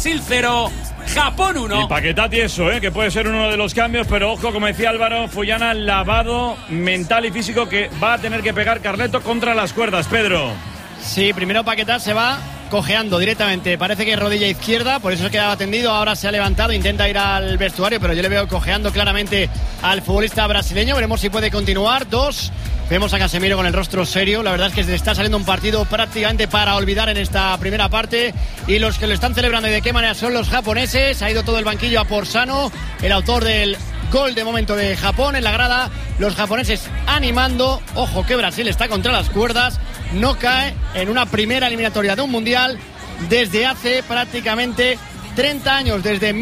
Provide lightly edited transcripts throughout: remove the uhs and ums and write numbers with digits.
Brasil 0, Japón 1. Y Paquetá tieso, que puede ser uno de los cambios, pero ojo, como decía Álvaro, Fullana, lavado mental y físico que va a tener que pegar Carleto contra las cuerdas, Pedro. Sí, primero Paquetá se va cojeando directamente, parece que es rodilla izquierda, por eso se quedaba tendido, ahora se ha levantado, intenta ir al vestuario, pero yo le veo cojeando claramente al futbolista brasileño, veremos si puede continuar. 2, vemos a Casemiro con el rostro serio, la verdad es que le está saliendo un partido prácticamente para olvidar en esta primera parte, y los que lo están celebrando y de qué manera son los japoneses. Ha ido todo el banquillo a por Sano, el autor del gol de momento de Japón en la grada, los japoneses animando. Ojo que Brasil está contra las cuerdas, no cae en una primera eliminatoria de un mundial desde hace prácticamente 30 años, desde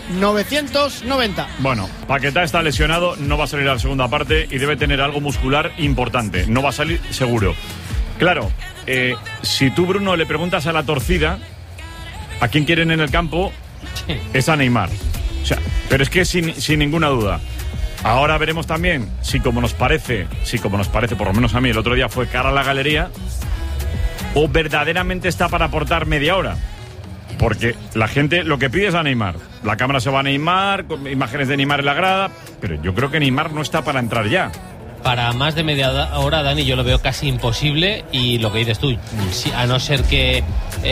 1990. Bueno, Paquetá está lesionado, no va a salir a la segunda parte y debe tener algo muscular importante, no va a salir seguro. Claro, si tú, Bruno, le preguntas a la torcida a quién quieren en el campo, sí, es a Neymar. O sea, pero es que sin ninguna duda. Ahora veremos también si como nos parece, por lo menos a mí, el otro día fue cara a la galería, o verdaderamente está para aportar media hora. Porque la gente lo que pide es a Neymar. La cámara se va a Neymar, con imágenes de Neymar en la grada, pero yo creo que Neymar no está para entrar ya. Para más de media hora, Dani, yo lo veo casi imposible, y lo que dices tú, a no ser que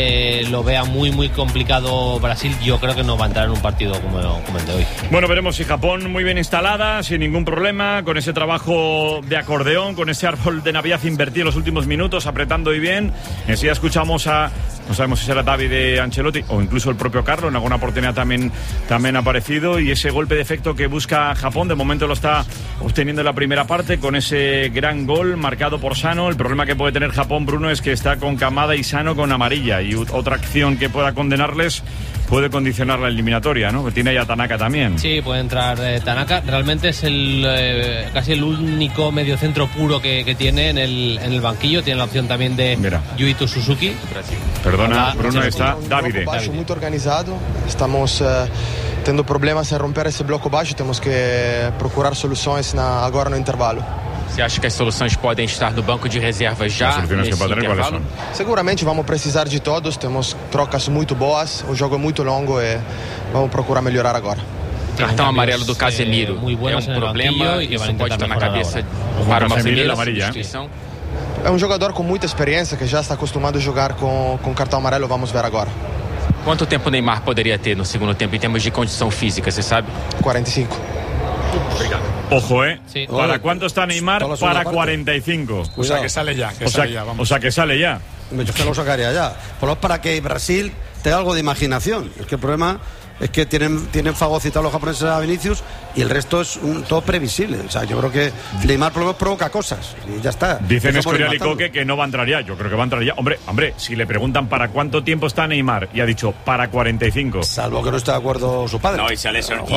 lo vea muy muy complicado Brasil, yo creo que no va a entrar en un partido como el de hoy. Bueno, veremos si Japón muy bien instalada, sin ningún problema, con ese trabajo de acordeón, con ese árbol de Navidad invertido en los últimos minutos, apretando y bien. Enseguida escuchamos no sabemos si será David de Ancelotti o incluso el propio Carlo, en alguna oportunidad también ha aparecido, y ese golpe de efecto que busca Japón, de momento lo está obteniendo en la primera parte con ese gran gol marcado por Sano. El problema que puede tener Japón, Bruno, es que está con Kamada y Sano con amarilla, y otra acción que pueda condenarles puede condicionar la eliminatoria, ¿no? Que tiene ya Tanaka también. Sí, puede entrar Tanaka. Realmente es casi el único mediocentro puro que tiene en el banquillo. Tiene la opción también de Yuito Suzuki. Perdona, Bruno, está Davide. Baixo, muy organizado. Estamos tendo problemas en romper ese bloco baixo. Temos que procurar soluções agora no intervalo. Você acha que as soluções podem estar no banco de reservas já nesse intervalo? Seguramente vamos precisar de todos, temos trocas muito boas, o jogo é muito longo e vamos procurar melhorar agora. Cartão amarelo do Casemiro é problema, isso pode estar na cabeça para uma primeira substituição? É jogador com muita experiência, que já está acostumado a jogar com cartão amarelo, vamos ver agora. Quanto tempo o Neymar poderia ter no segundo tempo em termos de condição física, você sabe? 45. Obrigado. Ojo, sí. ¿Para cuánto está Neymar? Para 45. O sea, que sale ya. O sea, que sale ya. Yo es que lo sacaría ya. Por lo menos para que Brasil tenga algo de imaginación. Es que el problema es que tienen fagocitados los japoneses a Vinicius y el resto es todo previsible. O sea, yo creo que Neymar por lo menos provoca cosas y ya está. Dicen Escorial y Coque que no va a entrar ya. Yo creo que va a entrar ya. Hombre, si le preguntan para cuánto tiempo está Neymar y ha dicho para 45. Salvo que no esté de acuerdo su padre. No, y se ha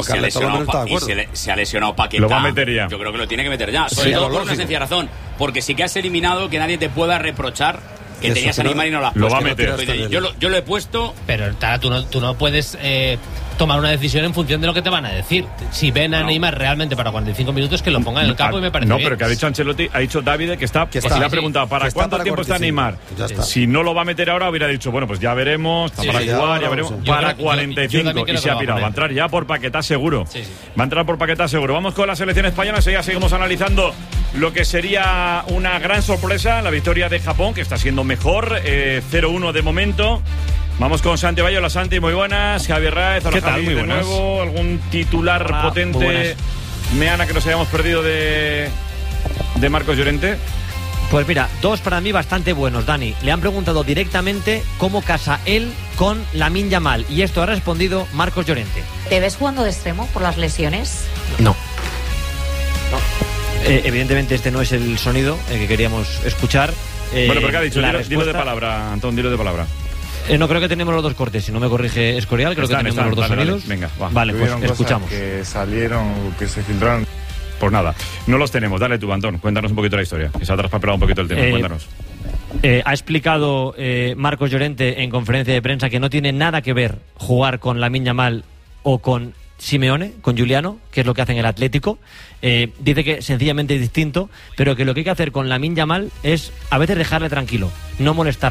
lesionado Paquetá. Lo va a meter ya. Yo creo que lo tiene que meter ya. Sobre todo por una sencilla razón. Porque si que has eliminado, que nadie te pueda reprochar que eso, tenías a Neymar y no lo has puesto. Lo va a meter. Yo lo he puesto. Pero tú no puedes tomar una decisión en función de lo que te van a decir. Si ven a Neymar realmente para 45 minutos, que lo pongan en el campo y me parece bien. No, pero que ha dicho Ancelotti, ha dicho David que está. Si le ha preguntado para cuánto tiempo está Neymar. Si no lo va a meter ahora, hubiera dicho, bueno, pues ya veremos, está para jugar, ya veremos. Para 45 y se ha pirado. Va a entrar ya por Paquetá seguro. Va a entrar por Paquetá seguro. Vamos con la selección española, ya seguimos analizando lo que sería una gran sorpresa, la victoria de Japón, que está siendo mejor, 0-1 de momento. Vamos con Santi Bayo. Hola Santi, muy buenas. Javier Raez, hola Javi, de nuevo. ¿Algún titular potente, Meana, que nos hayamos perdido de Marcos Llorente? Pues mira, dos para mí bastante buenos, Dani. Le han preguntado directamente cómo casa él con Lamine Yamal, y esto ha respondido Marcos Llorente. ¿Te ves jugando de extremo por las lesiones? No. Evidentemente este no es el sonido que queríamos escuchar. Bueno, pero ¿qué ha dicho? Dilo de palabra, Antón, dilo de palabra. No, creo que tenemos los dos cortes. Si no me corrige Escorial, creo que tenemos los dos sonidos. Venga, va. Vale, pues escuchamos. Que salieron, que se filtraron. Pues nada, no los tenemos. Dale tú, Antón, cuéntanos un poquito la historia, que se ha traspapelado un poquito el tema. Cuéntanos. Ha explicado Marcos Llorente en conferencia de prensa que no tiene nada que ver jugar con Lamine Yamal o con Simeone, con Giuliano, que es lo que hace en el Atlético. Dice que sencillamente es distinto, pero que lo que hay que hacer con Lamine Yamal es a veces dejarle tranquilo, no molestarle.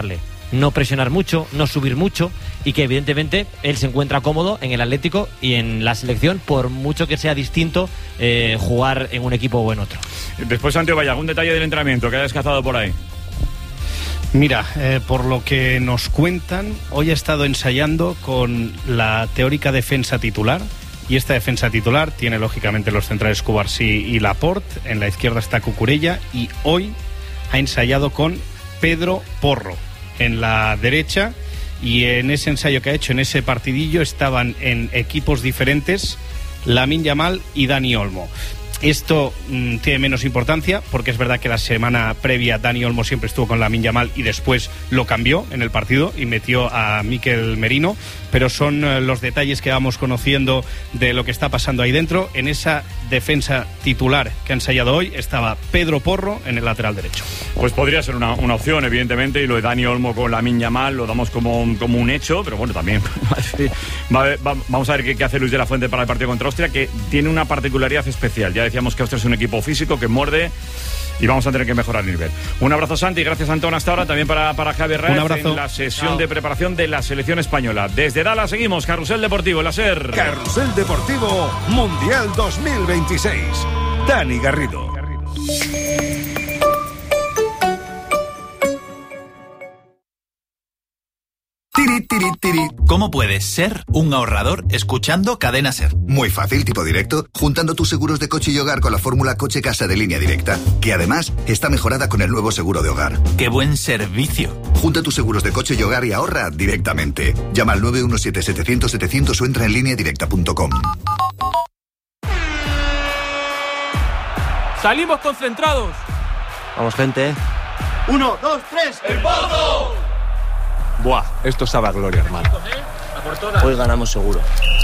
no presionar mucho, no subir mucho, y que evidentemente él se encuentra cómodo en el Atlético y en la selección, por mucho que sea distinto jugar en un equipo o en otro. Después, Santiago Valla, ¿algún detalle del entrenamiento que hayas cazado por ahí? Mira, por lo que nos cuentan, hoy ha estado ensayando con la teórica defensa titular, y esta defensa titular tiene lógicamente los centrales Cubarsí y Laporte, en la izquierda está Cucurella, y hoy ha ensayado con Pedro Porro en la derecha, y en ese ensayo que ha hecho, en ese partidillo, estaban en equipos diferentes Lamine Yamal y Dani Olmo. Esto tiene menos importancia porque es verdad que la semana previa Dani Olmo siempre estuvo con Lamine Yamal y después lo cambió en el partido y metió a Mikel Merino, pero son los detalles que vamos conociendo de lo que está pasando ahí dentro. En esa defensa titular que ha ensayado hoy estaba Pedro Porro en el lateral derecho. Pues podría ser una opción, evidentemente, y lo de Dani Olmo con Lamine Yamal lo damos como un hecho, pero bueno, también vamos a ver qué hace Luis de la Fuente para el partido contra Austria, que tiene una particularidad especial. Ya decíamos que Austria es un equipo físico que muerde y vamos a tener que mejorar el nivel. Un abrazo, Santi, gracias, Antón, hasta ahora. También para Javier Raez en la sesión de preparación de la selección española. Desde Dallas seguimos, Carrusel Deportivo, la SER. Carrusel Deportivo Mundial 2026. Dani Garrido. ¿Cómo puedes ser un ahorrador escuchando Cadena SER? Muy fácil, tipo directo, juntando tus seguros de coche y hogar con la fórmula Coche Casa de Línea Directa, que además está mejorada con el nuevo seguro de hogar. ¡Qué buen servicio! Junta tus seguros de coche y hogar y ahorra directamente. Llama al 917-700-700 o entra en lineadirecta.com. ¡Salimos concentrados! Vamos, gente. 1, 2, 3, ¡el Pozo! Buah, esto sabe a gloria, hermano. Hoy ganamos seguro.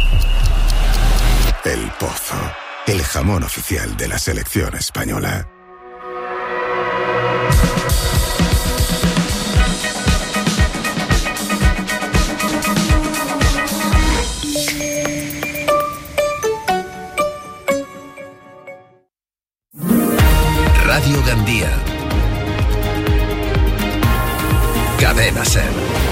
El Pozo, el jamón oficial de la selección española. Radio Gandía. Cadena SER.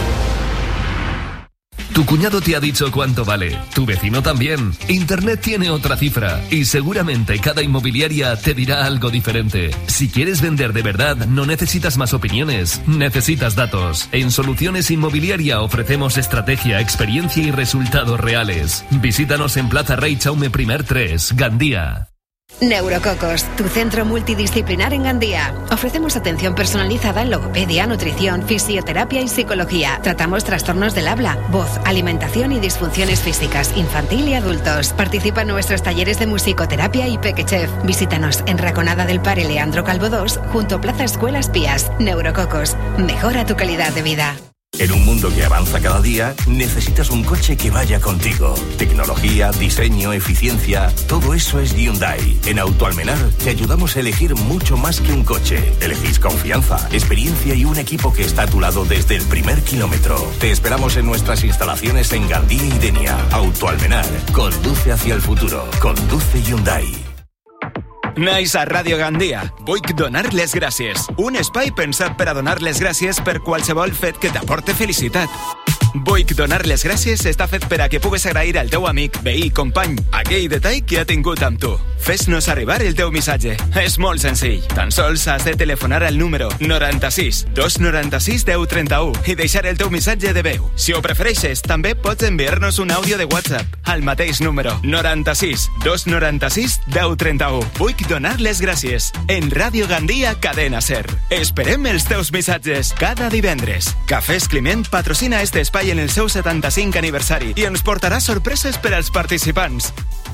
Tu cuñado te ha dicho cuánto vale, tu vecino también. Internet tiene otra cifra y seguramente cada inmobiliaria te dirá algo diferente. Si quieres vender de verdad, no necesitas más opiniones, necesitas datos. En Soluciones Inmobiliaria ofrecemos estrategia, experiencia y resultados reales. Visítanos en Plaza Rey Chaume I 3, Gandía. Neurococos, tu centro multidisciplinar en Gandía. Ofrecemos atención personalizada en logopedia, nutrición, fisioterapia y psicología. Tratamos trastornos del habla, voz, alimentación y disfunciones físicas, infantil y adultos. Participa en nuestros talleres de musicoterapia y Pequechef. Visítanos en Raconada del Pare Leandro Calvo 2, junto a Plaza Escuelas Pías. Neurococos, mejora tu calidad de vida. En un mundo que avanza cada día, necesitas un coche que vaya contigo. Tecnología, diseño, eficiencia, todo eso es Hyundai. En Autoalmenar te ayudamos a elegir mucho más que un coche. Elegís confianza, experiencia y un equipo que está a tu lado desde el primer kilómetro. Te esperamos en nuestras instalaciones en Gandía y Denia. Autoalmenar, conduce hacia el futuro. Conduce Hyundai. Nice a Radio Gandia. Vull donar les gràcies. Un espai pensat per a donar les gràcies per qualsevol fet que t'aporte felicitat. Vull donar les gràcies està fet per a que pugues agrair al teu amic, veí, company, aquell detall que ha tingut amb tu. Fes-nos arribar el teu missatge. És molt senzill. Tan sols has de telefonar al número 96 296 1031 i deixar el teu missatge de veu. Si ho prefereixes, també pots enviar-nos un àudio de WhatsApp al mateix número 96 296 1031. Vull donar les gràcies. En Ràdio Gandia, Cadena SER. Esperem els teus missatges cada divendres. Cafès Climent patrocina este espai en el seu 75 aniversari i ens portarà sorpreses per als participants.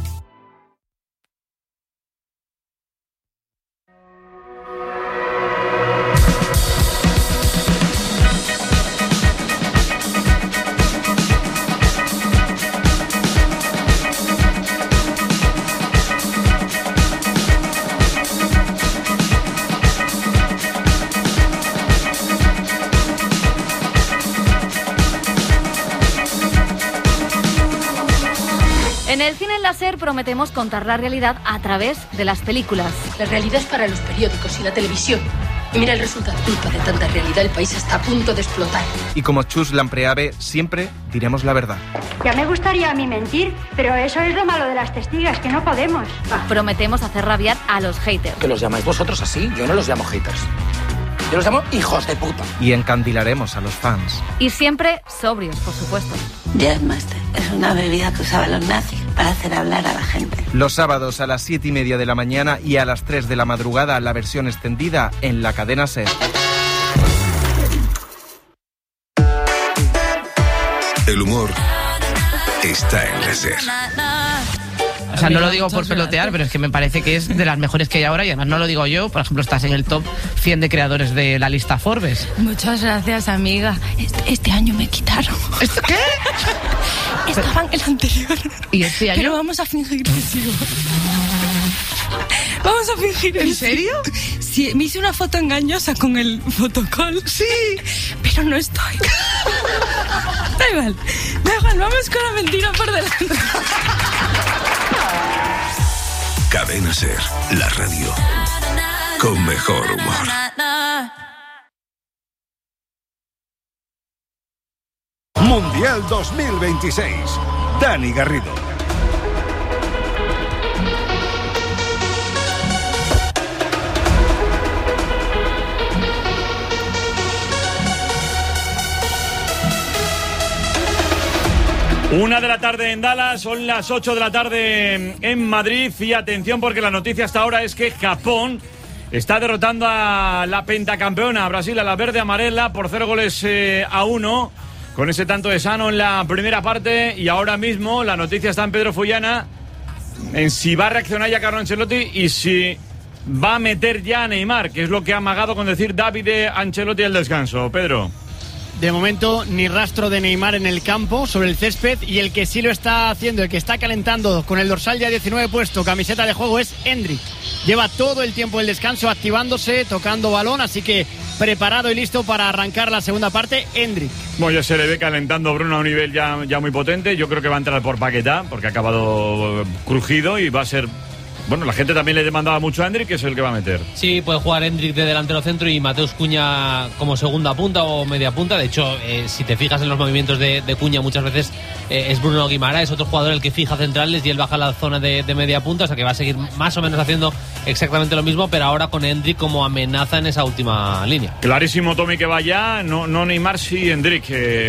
En el cine láser prometemos contar la realidad a través de las películas. La realidad es para los periódicos y la televisión. Mira el resultado. Culpa de tanta realidad, el país está a punto de explotar. Y como Chus Lampreave, siempre diremos la verdad. Ya me gustaría a mí mentir, pero eso es lo malo de las testigas, que no podemos. Prometemos hacer rabiar a los haters. ¿Que los llamáis vosotros así? Yo no los llamo haters. Yo los llamo hijos de puta. Y encandilaremos a los fans. Y siempre sobrios, por supuesto. Jazzmaster es una bebida que usaban los nazis para hacer hablar a la gente. Los sábados a las 7:30 de la mañana y a las 3 de la madrugada la versión extendida en la cadena SER. El humor está en la SER. O sea, no lo digo por pelotear, pero es que me parece que es de las mejores que hay ahora y además no lo digo yo. Por ejemplo, estás en el top 100 de creadores de la lista Forbes. Muchas gracias, amiga. Este año me quitaron. ¿Qué? Estaba en el anterior. ¿Y este año? Pero vamos a fingir que sigo. Vamos a fingir. ¿En serio? Sí, me hice una foto engañosa con el fotocall. Sí. Pero no estoy. Da igual, vamos con la mentira por delante. Cadena SER, la radio con mejor humor. Mundial 2026. Dani Garrido. Una de la tarde en Dallas, son las 8 de la tarde en Madrid y atención porque la noticia hasta ahora es que Japón está derrotando a la pentacampeona Brasil, a la verde-amarela, por 0-1 con ese tanto de Sano en la primera parte y ahora mismo la noticia está en Pedro Fullana en si va a reaccionar ya Carlo Ancelotti y si va a meter ya a Neymar, que es lo que ha amagado con decir Davide Ancelotti al descanso. Pedro. De momento, ni rastro de Neymar en el campo, sobre el césped, y el que sí lo está haciendo, el que está calentando con el dorsal ya 19 puesto, camiseta de juego, es Endrick. Lleva todo el tiempo del descanso activándose, tocando balón, así que preparado y listo para arrancar la segunda parte, Endrick. Bueno, ya se le ve calentando Bruno a un nivel ya muy potente. Yo creo que va a entrar por Paquetá, porque ha acabado crujido y va a ser... Bueno, la gente también le demandaba mucho a Endrick, que es el que va a meter. Sí, puede jugar Endrick de delantero centro y Mateus Cunha como segunda punta o media punta. De hecho, si te fijas en los movimientos de Cunha, muchas veces es Bruno Guimaraes, es otro jugador el que fija centrales y él baja la zona de media punta. O sea que va a seguir más o menos haciendo exactamente lo mismo, pero ahora con Endrick como amenaza en esa última línea. Clarísimo, Tommy, que vaya. No Neymar, sí Endrick.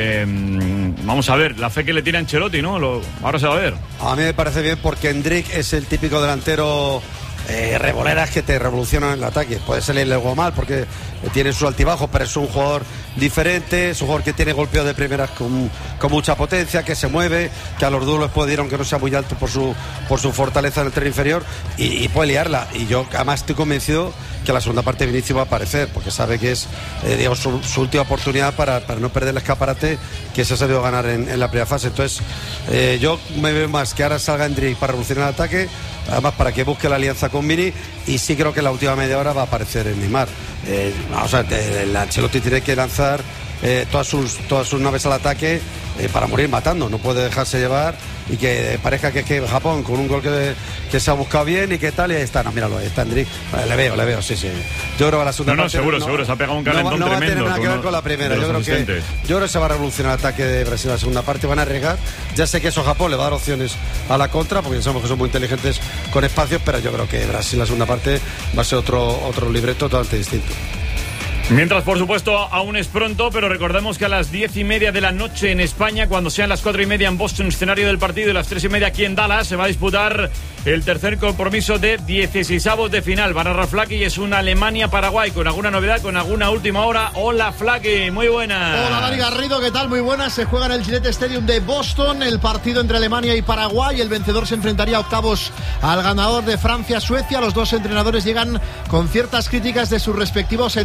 Vamos a ver, la fe que le tiene Ancelotti, ¿no? Ahora se va a ver. A mí me parece bien porque Endrick es el típico delantero revoleras que te revolucionan el ataque. Puede salirle algo mal porque tiene su altibajo, pero es un jugador diferente, es un jugador que tiene golpeo de primeras con mucha potencia, que se mueve, que a los duelos puede ir aunque no sea muy alto por su fortaleza en el tren inferior y puede liarla. Y yo además estoy convencido que la segunda parte de Vinicius va a aparecer porque sabe que es digamos, su última oportunidad para no perder el escaparate que se ha sabido ganar en la primera fase. Entonces yo me veo más que ahora salga Endrick para revolucionar el ataque, además para que busque la alianza con Vini, y sí creo que en la última media hora va a aparecer el Neymar. O sea, el Ancelotti tiene que lanzar todas sus naves al ataque para morir matando, no puede dejarse llevar y que parezca que es que Japón con un gol que se ha buscado bien y que tal, y ahí está, no, míralo, ahí está Endrick, le veo, sí. Yo creo que la segunda parte seguro, se ha pegado un calentón no tremendo. No va a tener nada que ver con la primera, yo creo que se va a revolucionar el ataque de Brasil en la segunda parte, van a arriesgar, ya sé que eso Japón le va a dar opciones a la contra, porque sabemos que son muy inteligentes con espacios, pero yo creo que Brasil en la segunda parte va a ser otro libreto totalmente distinto. Mientras, por supuesto, aún es pronto, pero recordemos que a las 10:30 de la noche en España, cuando sean las 4:30 en Boston, escenario del partido, y las 3:30 aquí en Dallas, se va a disputar el tercer compromiso de 16avos de final. Van a narrar Flaky y es una Alemania-Paraguay, con alguna novedad, con alguna última hora. Hola, Flaky, muy buena. Hola, Dani Garrido, ¿qué tal? Muy buenas. Se juega en el Gillette Stadium de Boston el partido entre Alemania y Paraguay. El vencedor se enfrentaría a octavos al ganador de Francia-Suecia. Los dos entrenadores llegan con ciertas críticas de sus respectivos entornos.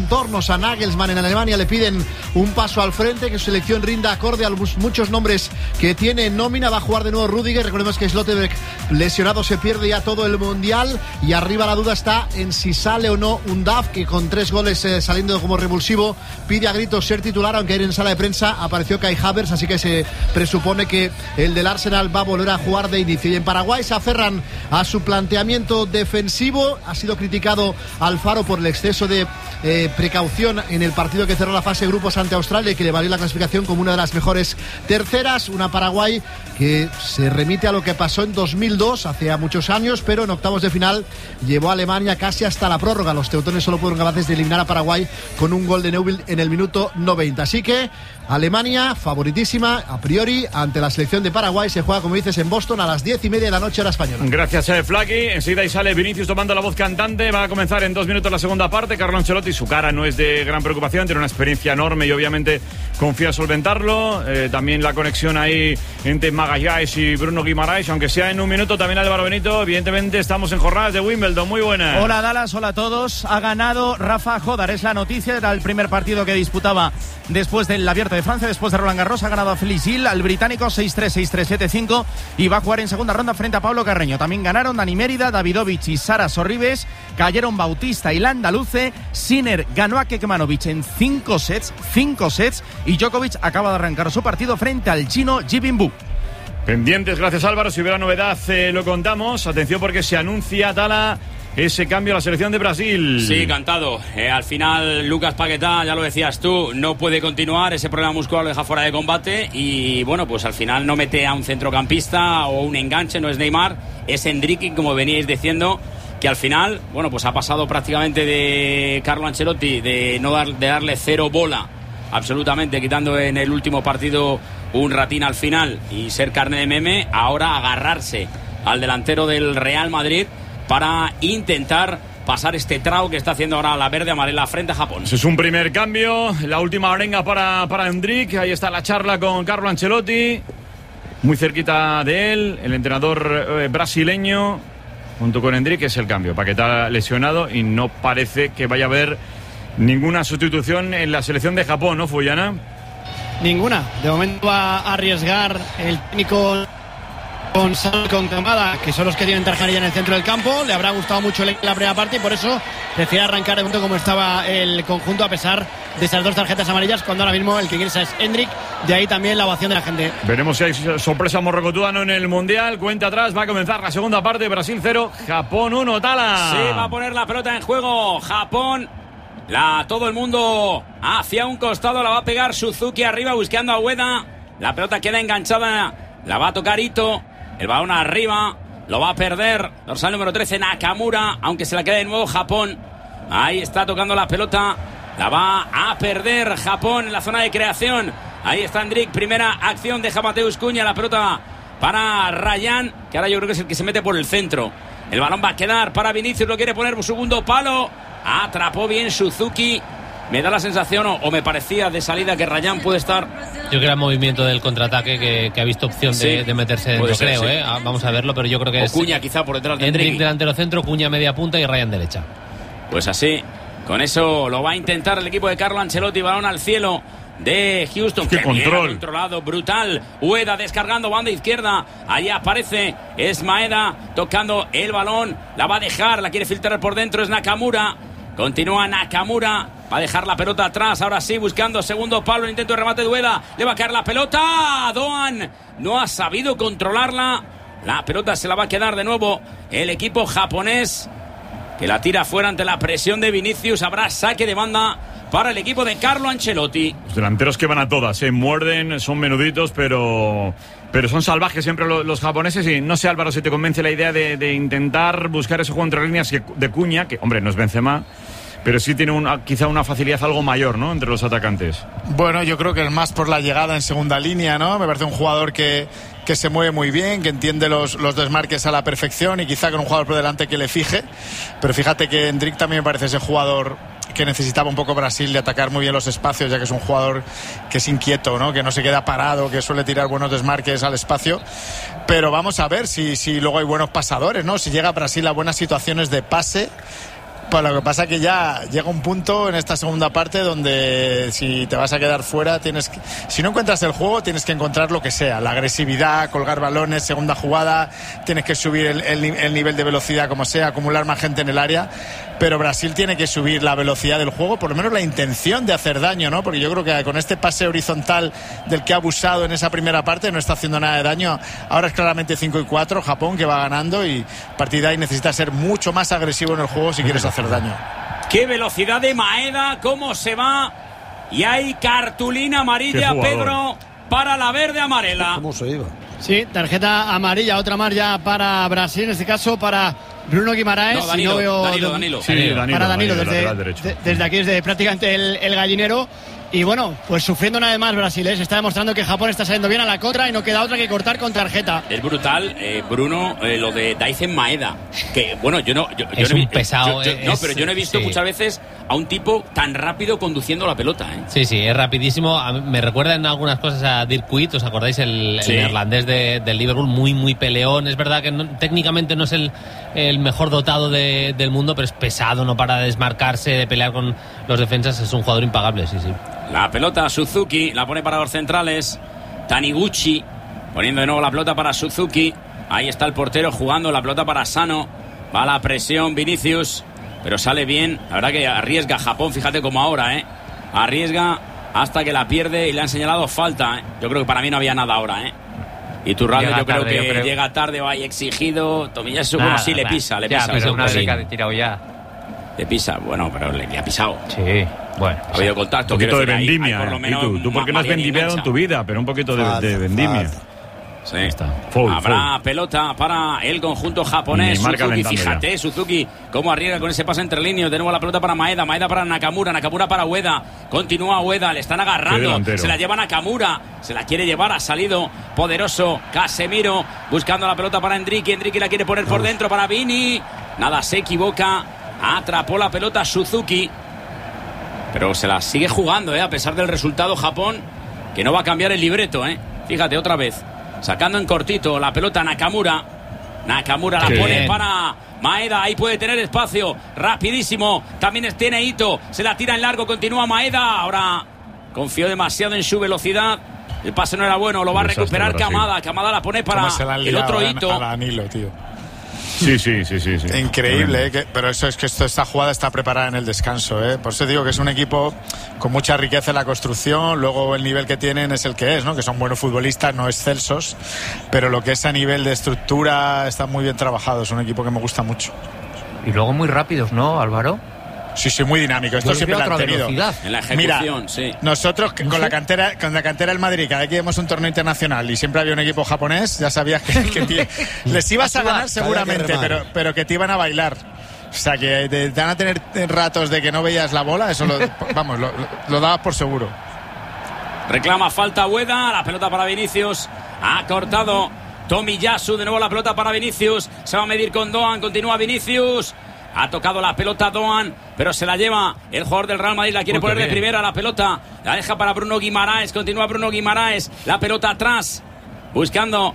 aficionados a Nagelsmann en Alemania le piden un paso al frente, que su selección rinda acorde a los muchos nombres que tiene en nómina. Va a jugar de nuevo Rüdiger, recordemos que Schlotterbeck lesionado se pierde ya todo el Mundial, y arriba la duda está en si sale o no Undav, que con 3 goles saliendo como revulsivo pide a gritos ser titular, aunque ayer en sala de prensa apareció Kai Havertz, así que se presupone que el del Arsenal va a volver a jugar de inicio. Y en Paraguay se aferran a su planteamiento defensivo. Ha sido criticado Alfaro por el exceso de precaución en el partido que cerró la fase de grupos ante Australia y que le valió la clasificación como una de las mejores terceras. Una Paraguay que se remite a lo que pasó en 2002, hace muchos años, pero en octavos de final llevó a Alemania casi hasta la prórroga. Los teutones solo fueron capaces de eliminar a Paraguay con un gol de Neuwild en el minuto 90. Así que Alemania, favoritísima a priori ante la selección de Paraguay. Se juega, como dices, en Boston a las 10:30 de la noche, hora española. Gracias, Flaky. Enseguida ahí sale Vinicius tomando la voz cantante. Va a comenzar en 2 minutos la segunda parte. Carlo Ancelotti, su cara no es de gran preocupación, tiene una experiencia enorme y obviamente confía en solventarlo. También la conexión ahí entre Magallanes y Bruno Guimaraes, aunque sea en un minuto. También Álvaro Benito. Evidentemente estamos en jornadas de Wimbledon. Muy buenas. Hola Dallas, hola a todos. Ha ganado Rafa Jodar, es la noticia. Era el primer partido que disputaba después del Abierto de Francia, después de Roland Garros. Ha ganado a Félix Gil, al británico 6-3, 6-3, 7-5, y va a jugar en segunda ronda frente a Pablo Carreño. También ganaron Dani Mérida, Davidovich y Sara Sorribes. Cayeron Bautista y Landaluce. Sinner ganó a Kekmanovic en 5 sets, y Djokovic acaba de arrancar su partido frente al chino Jibinbu. Pendientes, gracias Álvaro. Si hubiera novedad lo contamos. Atención porque se anuncia, Tala, ese cambio a la selección de Brasil. Sí, cantado. Al final Lucas Paquetá, ya lo decías tú, no puede continuar. Ese problema muscular lo deja fuera de combate. Y bueno, pues al final no mete a un centrocampista o un enganche, no es Neymar, es Endrick, como veníais diciendo, que al final, bueno, pues ha pasado prácticamente de Carlo Ancelotti de darle cero bola, absolutamente, quitando en el último partido un ratín al final y ser carne de meme, ahora agarrarse al delantero del Real Madrid para intentar pasar este trago que está haciendo ahora la verde amarela frente a Japón. Ese es un primer cambio, la última arenga para Endrick. Ahí está la charla con Carlo Ancelotti, muy cerquita de él, el entrenador brasileño, junto con Endrick. Es el cambio. Paquetá lesionado y no parece que vaya a haber ninguna sustitución en la selección de Japón, ¿no, Fuyana? Ninguna. De momento va a arriesgar el técnico con Kamada, que son los que tienen tarjería en el centro del campo. Le habrá gustado mucho la primera parte y por eso prefiere arrancar de momento como estaba el conjunto, a pesar de esas 2 tarjetas amarillas, cuando ahora mismo el que ingresa es Endrick. De ahí también la ovación de la gente. Veremos si hay sorpresa morrocotuano en el Mundial. Cuenta atrás, va a comenzar la segunda parte. Brasil 0, Japón 1, Tala. Sí, va a poner la pelota en juego Japón. Todo el mundo hacia un costado, la va a pegar Suzuki arriba buscando a Ueda. La pelota queda enganchada, la va a tocar Ito. El balón arriba, lo va a perder dorsal número 13 Nakamura, aunque se la queda de nuevo Japón. Ahí está tocando la pelota, la va a perder Japón en la zona de creación. Ahí está Endrick, primera acción, deja Mateus Cunha, la pelota para Ryan, que ahora yo creo que es el que se mete por el centro. El balón va a quedar para Vinicius, lo quiere poner por segundo palo. Atrapó bien Suzuki. Me da la sensación, o me parecía de salida, que Ryan puede estar... Yo creo que era movimiento del contraataque que ha visto opción de meterse dentro, ser, creo, sí. Vamos a verlo, pero yo creo que es... Cunha quizá por detrás de Endrick delantero centro, Cunha media punta y Ryan derecha. Pues así, con eso lo va a intentar el equipo de Carlo Ancelotti. Balón al cielo de Houston. ¡Qué control! Controlado, brutal. Ueda descargando, banda izquierda. Ahí aparece, es Maeda tocando el balón. La va a dejar, la quiere filtrar por dentro, es Nakamura. Continúa Nakamura, va a dejar la pelota atrás, ahora sí, buscando segundo palo, intento de remate de Ueda, le va a caer la pelota, Doan no ha sabido controlarla, la pelota se la va a quedar de nuevo el equipo japonés, que la tira fuera ante la presión de Vinicius. Habrá saque de banda para el equipo de Carlo Ancelotti. Los delanteros que van a todas, muerden, son menuditos, pero son salvajes siempre los japoneses. Y no sé, Álvaro, si te convence la idea de intentar buscar ese juego entre líneas de Cunha, que, hombre, no es Benzema, pero sí tiene quizá una facilidad algo mayor, ¿no?, entre los atacantes. Bueno, yo creo que es más por la llegada en segunda línea, ¿no? Me parece un jugador que se mueve muy bien, que entiende los desmarques a la perfección y quizá con un jugador por delante que le fije. Pero fíjate que Endrick también me parece ese jugador que necesitaba un poco Brasil, de atacar muy bien los espacios, ya que es un jugador que es inquieto, ¿no?, que no se queda parado, que suele tirar buenos desmarques al espacio. Pero vamos a ver si luego hay buenos pasadores, ¿no? Si llega Brasil a buenas situaciones de pase, Pues lo que pasa es que ya llega un punto en esta segunda parte donde si te vas a quedar fuera, si no encuentras el juego, tienes que encontrar lo que sea, la agresividad, colgar balones, segunda jugada, tienes que subir el nivel de velocidad como sea, acumular más gente en el área, pero Brasil tiene que subir la velocidad del juego, por lo menos la intención de hacer daño, ¿no? Porque yo creo que con este pase horizontal del que ha abusado en esa primera parte no está haciendo nada de daño. Ahora es claramente 5-4, Japón que va ganando, y a partir de ahí necesita ser mucho más agresivo en el juego si quieres hacer daño. Qué velocidad de Maeda, cómo se va, y hay cartulina amarilla, Pedro, para la verde amarela. ¿Cómo se iba? Sí, tarjeta amarilla, otra más ya para Brasil, en este caso para Bruno Guimaraes. No, Danilo, no veo Danilo. Sí, para Danilo, desde aquí, desde prácticamente el gallinero. Y bueno, pues sufriendo una vez más Brasil, ¿eh? Se está demostrando que Japón está saliendo bien a la contra y no queda otra que cortar con tarjeta. Es brutal, Bruno, lo de Daizen Maeda. Que bueno, yo no es un pesado. Pero yo no he visto muchas veces a un tipo tan rápido conduciendo la pelota, ¿eh? Sí, es rapidísimo. Me recuerda en algunas cosas a Dirk Kuyt, ¿os acordáis? El neerlandés del Liverpool, muy peleón. Es verdad que técnicamente no es el mejor dotado del mundo, pero es pesado, no para de desmarcarse, de pelear con los defensas. Es un jugador impagable, sí. La pelota Suzuki, la pone para los centrales. Taniguchi poniendo de nuevo la pelota para Suzuki. Ahí está el portero jugando la pelota para Sano. Va a la presión Vinicius, pero sale bien. La verdad que arriesga Japón, fíjate como ahora, arriesga hasta que la pierde y le han señalado falta, Yo creo que para mí no había nada ahora, Y Turralde yo creo que llega tarde, va ahí exigido. Tomiyasu como así le pisa. Pero una vez que ha tirado ya. Le pisa, bueno, pero le ha pisado. Sí, bueno. Ha habido contacto. Un poquito de decir, vendimia. por lo menos ¿Tú por qué no has vendimiado en tu vida? Pero un poquito de vendimia. Sí. Está. Habrá pelota para el conjunto japonés. Suzuki, fíjate, ya. Suzuki cómo arriesga con ese pase entre líneas. De nuevo la pelota para Maeda para Nakamura para Ueda. Continúa Ueda, le están agarrando. Se la lleva Nakamura, se la quiere llevar, ha salido poderoso Casemiro buscando la pelota para Endrique la quiere poner por dentro para Vini. Nada, se equivoca. Atrapó la pelota Suzuki, pero se la sigue jugando, a pesar del resultado Japón, que no va a cambiar el libreto, Fíjate, otra vez sacando en cortito la pelota Nakamura la pone para Maeda, ahí puede tener espacio, rapidísimo, también tiene Ito, se la tira en largo, continúa Maeda, ahora confió demasiado en su velocidad, el pase no era bueno, lo va a recuperar Kamada la pone para el otro Ito. A Danilo, tío. Sí. Increíble, pero eso es que esta jugada está preparada en el descanso, Por eso digo que es un equipo con mucha riqueza en la construcción. Luego el nivel que tienen es el que es, ¿no? Que son buenos futbolistas, no excelsos, pero lo que es a nivel de estructura está muy bien trabajado. Es un equipo que me gusta mucho. Y luego muy rápidos, ¿no, Álvaro? Sí, muy dinámico. Esto siempre lo han tenido. En la ejecución, Mira, nosotros con la cantera del Madrid, cada vez que íbamos a un torneo internacional y siempre había un equipo japonés, ya sabías que les ibas a ganar seguramente, pero que te iban a bailar. O sea, que te van a tener ratos de que no veías la bola, eso lo dabas por seguro. Reclama falta Ueda, la pelota para Vinicius. Ha cortado Tomiyasu, de nuevo la pelota para Vinicius. Se va a medir con Doan, continúa Vinicius. Ha tocado la pelota Doan, pero se la lleva el jugador del Real Madrid. La quiere poner de primera la pelota. La deja para Bruno Guimaraes. Continúa Bruno Guimaraes. La pelota atrás. Buscando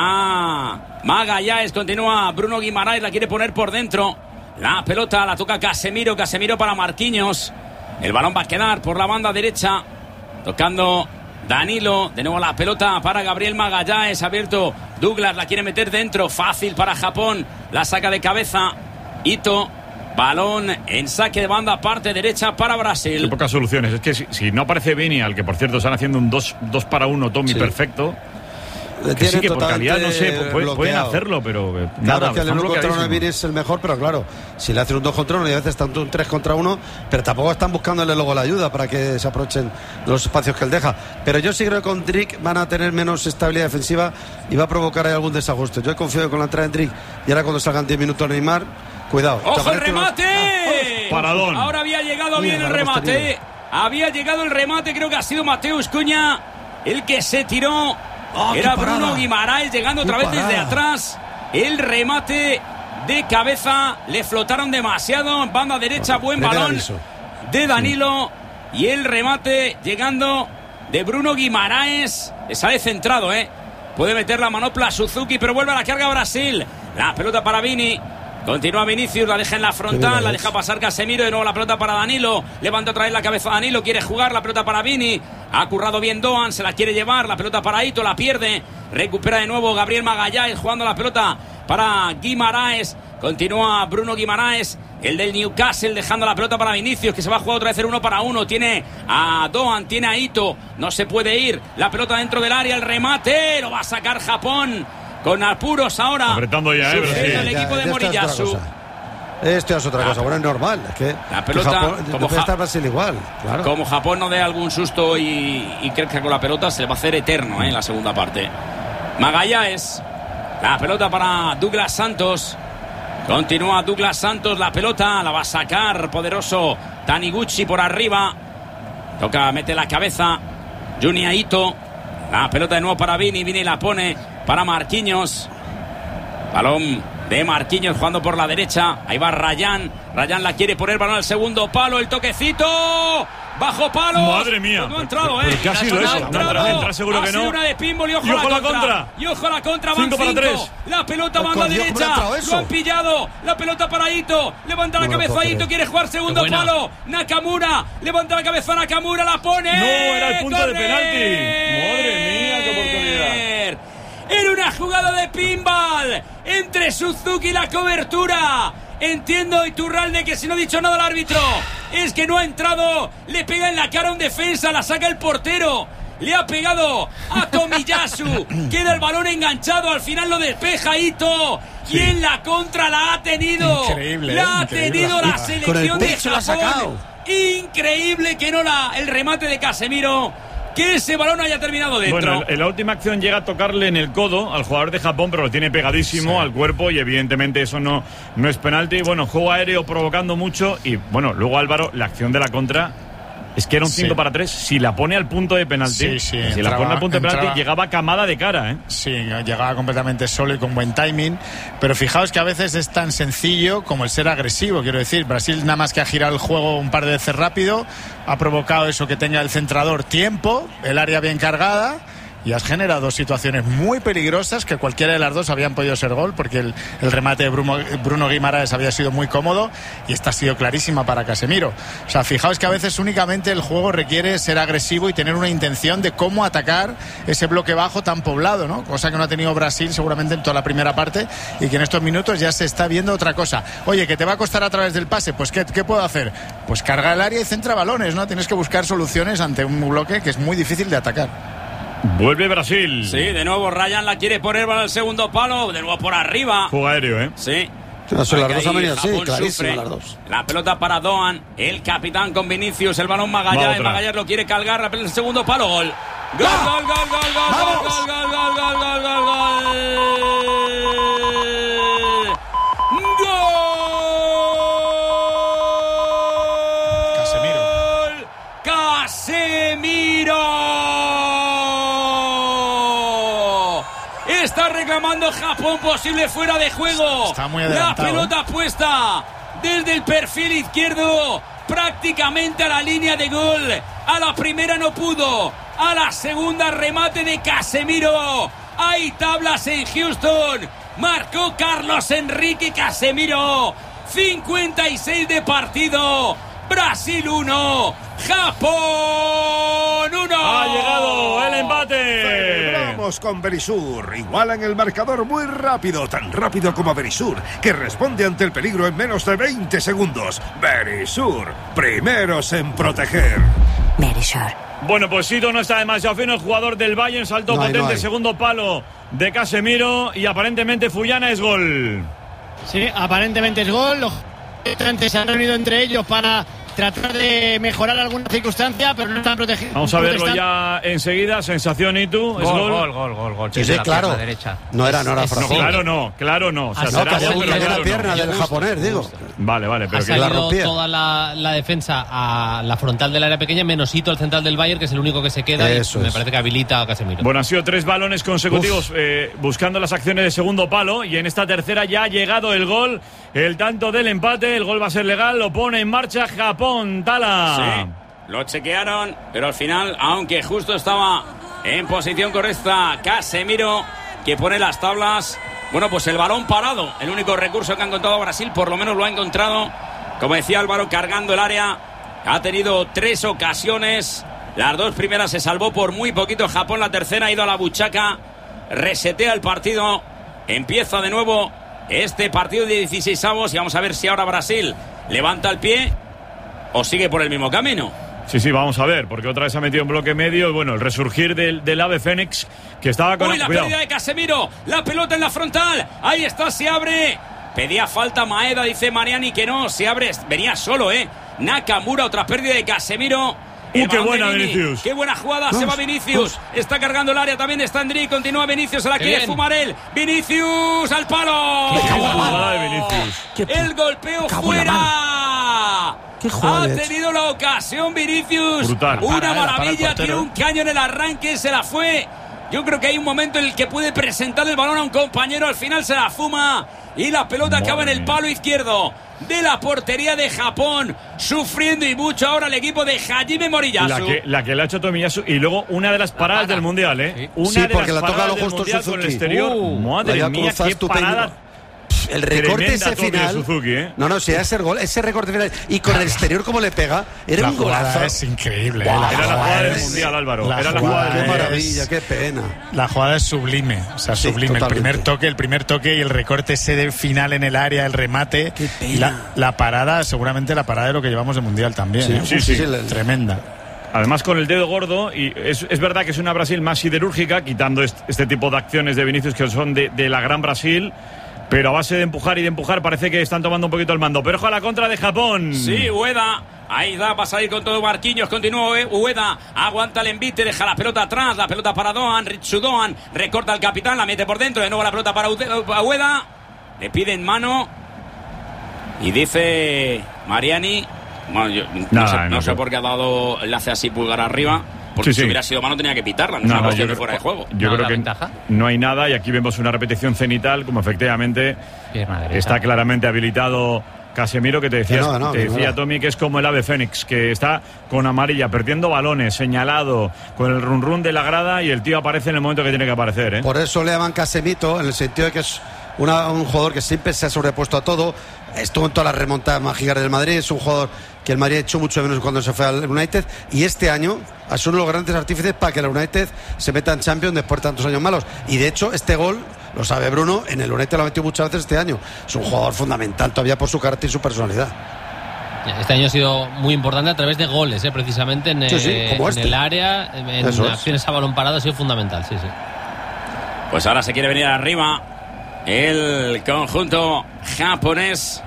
a Magallanes. Continúa Bruno Guimaraes. La quiere poner por dentro. La pelota la toca Casemiro. Casemiro para Marquinhos. El balón va a quedar por la banda derecha. Tocando Danilo. De nuevo la pelota para Gabriel Magallanes. Abierto Douglas. La quiere meter dentro. Fácil para Japón. La saca de cabeza Ito, balón en saque de banda, parte derecha para Brasil. Qué pocas soluciones. Es que si no aparece Vini, al que por cierto están haciendo un 2 para 1 Tommy perfecto. Que sí, que por calidad no sé, pueden hacerlo, pero nada. Que el 1 contra 1 de Vini es el mejor, pero claro, si le hacen un 2 contra 1 y a veces tanto un 3 contra 1, pero tampoco están buscándole luego la ayuda para que se aprovechen los espacios que él deja. Pero yo sí creo que con Drick van a tener menos estabilidad defensiva y va a provocar ahí algún desajuste. Yo he confiado con la entrada de Drick y ahora cuando salgan 10 minutos Neymar, cuidado. ¡Ojo el remate! Paradón. Ahora había llegado bien el remate. Había llegado el remate, creo que ha sido Mateus Cunha el que se tiró. Era Bruno Guimaraes llegando otra vez desde atrás. El remate de cabeza. Le flotaron demasiado en banda derecha. Buen balón de Danilo. Y el remate llegando de Bruno Guimaraes. Le sale centrado, Puede meter la manopla Suzuki, pero vuelve a la carga Brasil. La pelota para Vini. Continúa Vinicius, la deja en la frontal, la deja pasar Casemiro, de nuevo la pelota para Danilo, levanta otra vez la cabeza Danilo, quiere jugar, la pelota para Vini, ha currado bien Doan, se la quiere llevar, la pelota para Ito, la pierde, recupera de nuevo Gabriel Magalhães jugando la pelota para Guimaraes, continúa Bruno Guimaraes, el del Newcastle, dejando la pelota para Vinicius, que se va a jugar otra vez el 1-1, tiene a Doan, tiene a Ito, no se puede ir, la pelota dentro del área, el remate, lo va a sacar Japón. Con apuros ahora. Apretando ya, el equipo de Moriyasu. Esto es otra cosa. Bueno, es normal. Es que la pelota, como está Brasil igual. Claro. Como Japón no dé algún susto y crezca con la pelota, se le va a hacer eterno en la segunda parte. Magalhães. La pelota para Douglas Santos. Continúa Douglas Santos. La pelota la va a sacar poderoso Taniguchi por arriba. Toca, mete la cabeza Junya Ito. La pelota de nuevo para Vini. Vini la pone para Marquinhos. Balón de Marquinhos jugando por la derecha. Ahí va Ryan. Ryan la quiere poner, balón al segundo palo. El toquecito. Bajo palo. Madre mía. Pues no ha entrado, ¿Pero qué ha sido eso? No entra, seguro que no. Ha sido una de pinball y ojo a la contra. Y ojo a la contra. Van 5 para 3. La pelota banda derecha. Lo han pillado. La pelota para Ito. Levanta la cabeza Ito. Quiere jugar segundo palo. Nakamura. Levanta la cabeza Nakamura. La pone. No, era el punto de penalti. Madre mía, qué oportunidad. Era una jugada de pinball entre Suzuki y la cobertura. Entiendo, Iturralde, que si no ha dicho nada el árbitro es que no ha entrado. Le pega en la cara a un defensa, la saca el portero. Le ha pegado a Tomiyasu. Queda el balón enganchado, al final lo despeja Ito. Y en la contra la ha tenido. Increíble, la ha tenido la selección de Japón. Increíble que no el remate de Casemiro. Que ese balón haya terminado dentro. Bueno, en la última acción llega a tocarle en el codo al jugador de Japón, pero lo tiene pegadísimo al cuerpo y evidentemente eso no es penalti. Bueno, juego aéreo provocando mucho y bueno, luego Álvaro, la acción de la contra es que era un 5 para 3. Si la pone al punto de penalti, si la pone al punto de penalti, llegaba camada de cara, ¿eh? Sí, llegaba completamente solo y con buen timing. Pero fijaos que a veces es tan sencillo como el ser agresivo. Quiero decir, Brasil nada más que ha girado el juego un par de veces rápido, ha provocado eso, que tenga el centrador tiempo, el área bien cargada. Y has generado situaciones muy peligrosas que cualquiera de las dos habían podido ser gol, porque el remate de Bruno Guimaraes había sido muy cómodo y esta ha sido clarísima para Casemiro. O sea, fijaos que a veces únicamente el juego requiere ser agresivo y tener una intención de cómo atacar ese bloque bajo tan poblado, ¿no? Cosa que no ha tenido Brasil seguramente en toda la primera parte y que en estos minutos ya se está viendo otra cosa. Oye, que te va a costar a través del pase, pues ¿qué puedo hacer? Pues carga el área y centra balones, ¿no? Tienes que buscar soluciones ante un bloque que es muy difícil de atacar. Vuelve Brasil. Sí, de nuevo Ryan la quiere poner para el segundo palo. De nuevo por arriba. Juego aéreo, ¿eh? Sí. Las dos han venido así, clarísimas las dos. La pelota para Doan, el capitán con Vinicius, el balón Magalhães. Magalhães lo quiere cargar, la pelota el segundo palo. Gol. Gol, gol, gol, gol, gol, gol, gol, gol, gol, gol, gol, gol. Casemiro. Está reclamando Japón posible fuera de juego. Está muy adelantado. La pelota puesta desde el perfil izquierdo prácticamente a la línea de gol. A la primera no pudo. A la segunda remate de Casemiro. Hay tablas en Houston. Marcó Carlos Enrique Casemiro. 56 de partido. Brasil 1, Japón 1. Ha llegado el empate. Celebramos con Verisur. Igualan el marcador muy rápido, tan rápido como Verisur, que responde ante el peligro en menos de 20 segundos. Verisur, primeros en proteger. Verisur. Bueno, pues Ito no está demasiado fino. El jugador del Bayern saltó potente, segundo palo de Casemiro y aparentemente Fuyana es gol. Sí, aparentemente es gol. Los se han reunido entre ellos para tratar de mejorar alguna circunstancia, pero no están protegidos. Vamos a verlo ya enseguida. Sensación, ¿y tú? ¿Es gol. Sí, claro. No era Francés. Claro, no. O sea, no, cayó la pierna del japonés, digo. Vale, pero ha salido toda la defensa a la frontal del área pequeña, menos Ito, el central del Bayern, que es el único que se queda. Eso y me parece que habilita a Casemiro. Bueno, han sido 3 balones consecutivos buscando las acciones de segundo palo, y en esta tercera ya ha llegado el gol, el tanto del empate. El gol va a ser legal, lo pone en marcha Japón. Tala. Sí, lo chequearon, pero al final, aunque justo estaba en posición correcta Casemiro, que pone las tablas. Bueno, pues el balón parado, el único recurso que ha encontrado Brasil, por lo menos lo ha encontrado, como decía Álvaro, cargando el área. Ha tenido 3 ocasiones, las 2 primeras se salvó por muy poquito Japón, la tercera ha ido a la buchaca, resetea el partido, empieza de nuevo este partido de 16avos y vamos a ver si ahora Brasil levanta el pie o sigue por el mismo camino. Sí, vamos a ver, porque otra vez se ha metido en bloque medio. Bueno, el resurgir del ave Fénix, que estaba con... ¡Uy, la pérdida de Casemiro! La pelota en la frontal. Ahí está, se abre. Pedía falta Maeda, dice Mariani que no, se abre. Venía solo, Nakamura, otra pérdida de Casemiro. ¡Qué buena, Vinicius! ¡Qué buena jugada! Se va Vinicius. Está cargando el área, también está Endrick. Continúa Vinicius, se la quiere fumar él. ¡Vinicius al palo! ¡Qué jugada de Vinicius! ¡El golpeo fuera! Ha tenido la ocasión Vinicius. Brutal. Una maravilla, tiró un caño en el arranque, se la fue. Yo creo que hay un momento en el que puede presentar el balón a un compañero, al final se la fuma y la pelota acaba en el palo izquierdo de la portería de Japón, sufriendo y mucho ahora el equipo de Hajime Moriyasu. La que le ha hecho Tomiyasu, y luego una de las paradas del Mundial, ¿eh? Sí, porque la toca a lo justo Suzuki con el exterior. Madre mía, qué parada. El recorte ese final. Suzuki, No, si ese recorte final. Y con el exterior, como le pega. Era un golazo. Es increíble. Era la jugada del Mundial, Álvaro. Era la jugada. Qué maravilla, qué pena. La jugada es sublime. O sea, sublime. Totalmente. El primer toque y el recorte ese de final en el área, el remate. Qué pena. La parada, seguramente la parada de lo que llevamos de Mundial también. Sí. Tremenda. Además con el dedo gordo, y es verdad que es una Brasil más siderúrgica, quitando este tipo de acciones de Vinicius que son de la gran Brasil. Pero a base de empujar y de empujar parece que están tomando un poquito el mando. Pero ojo a la contra de Japón. Sí, Ueda. Ahí va a salir con todo Marquinhos. Continúa Ueda. Aguanta el envite. Deja la pelota atrás. La pelota para Doan. Ritsu Doan. Recorta al capitán. La mete por dentro. De nuevo la pelota para Ueda. Le piden mano. Y dice Mariani. Bueno, yo no sé por qué ha dado. Le hace así pulgar arriba. Porque si hubiera sido mano tenía que pitarla, no es una cuestión de fuera de juego. Yo creo que ventaja? No hay nada, y aquí vemos una repetición cenital, como efectivamente está claramente habilitado Casemiro, que te decía Tommy, que es como el ave Fénix, que está con amarilla, perdiendo balones, señalado, con el run run de la grada, y el tío aparece en el momento que tiene que aparecer. Por eso le llaman Casemito, en el sentido de que es un jugador que siempre se ha sobrepuesto a todo. Estuvo en todas las remontadas mágicas del Madrid. Es un jugador que el Madrid echó mucho menos cuando se fue al United, y este año ha sido uno de los grandes artífices para que el United se meta en Champions después de tantos años malos. Y de hecho este gol, lo sabe Bruno, en el United lo ha metido muchas veces este año. Es un jugador fundamental todavía por su carácter y su personalidad. Este año ha sido muy importante a través de goles, precisamente en el área, en acciones a balón parado ha sido fundamental. Sí. Pues ahora se quiere venir arriba el conjunto japonés.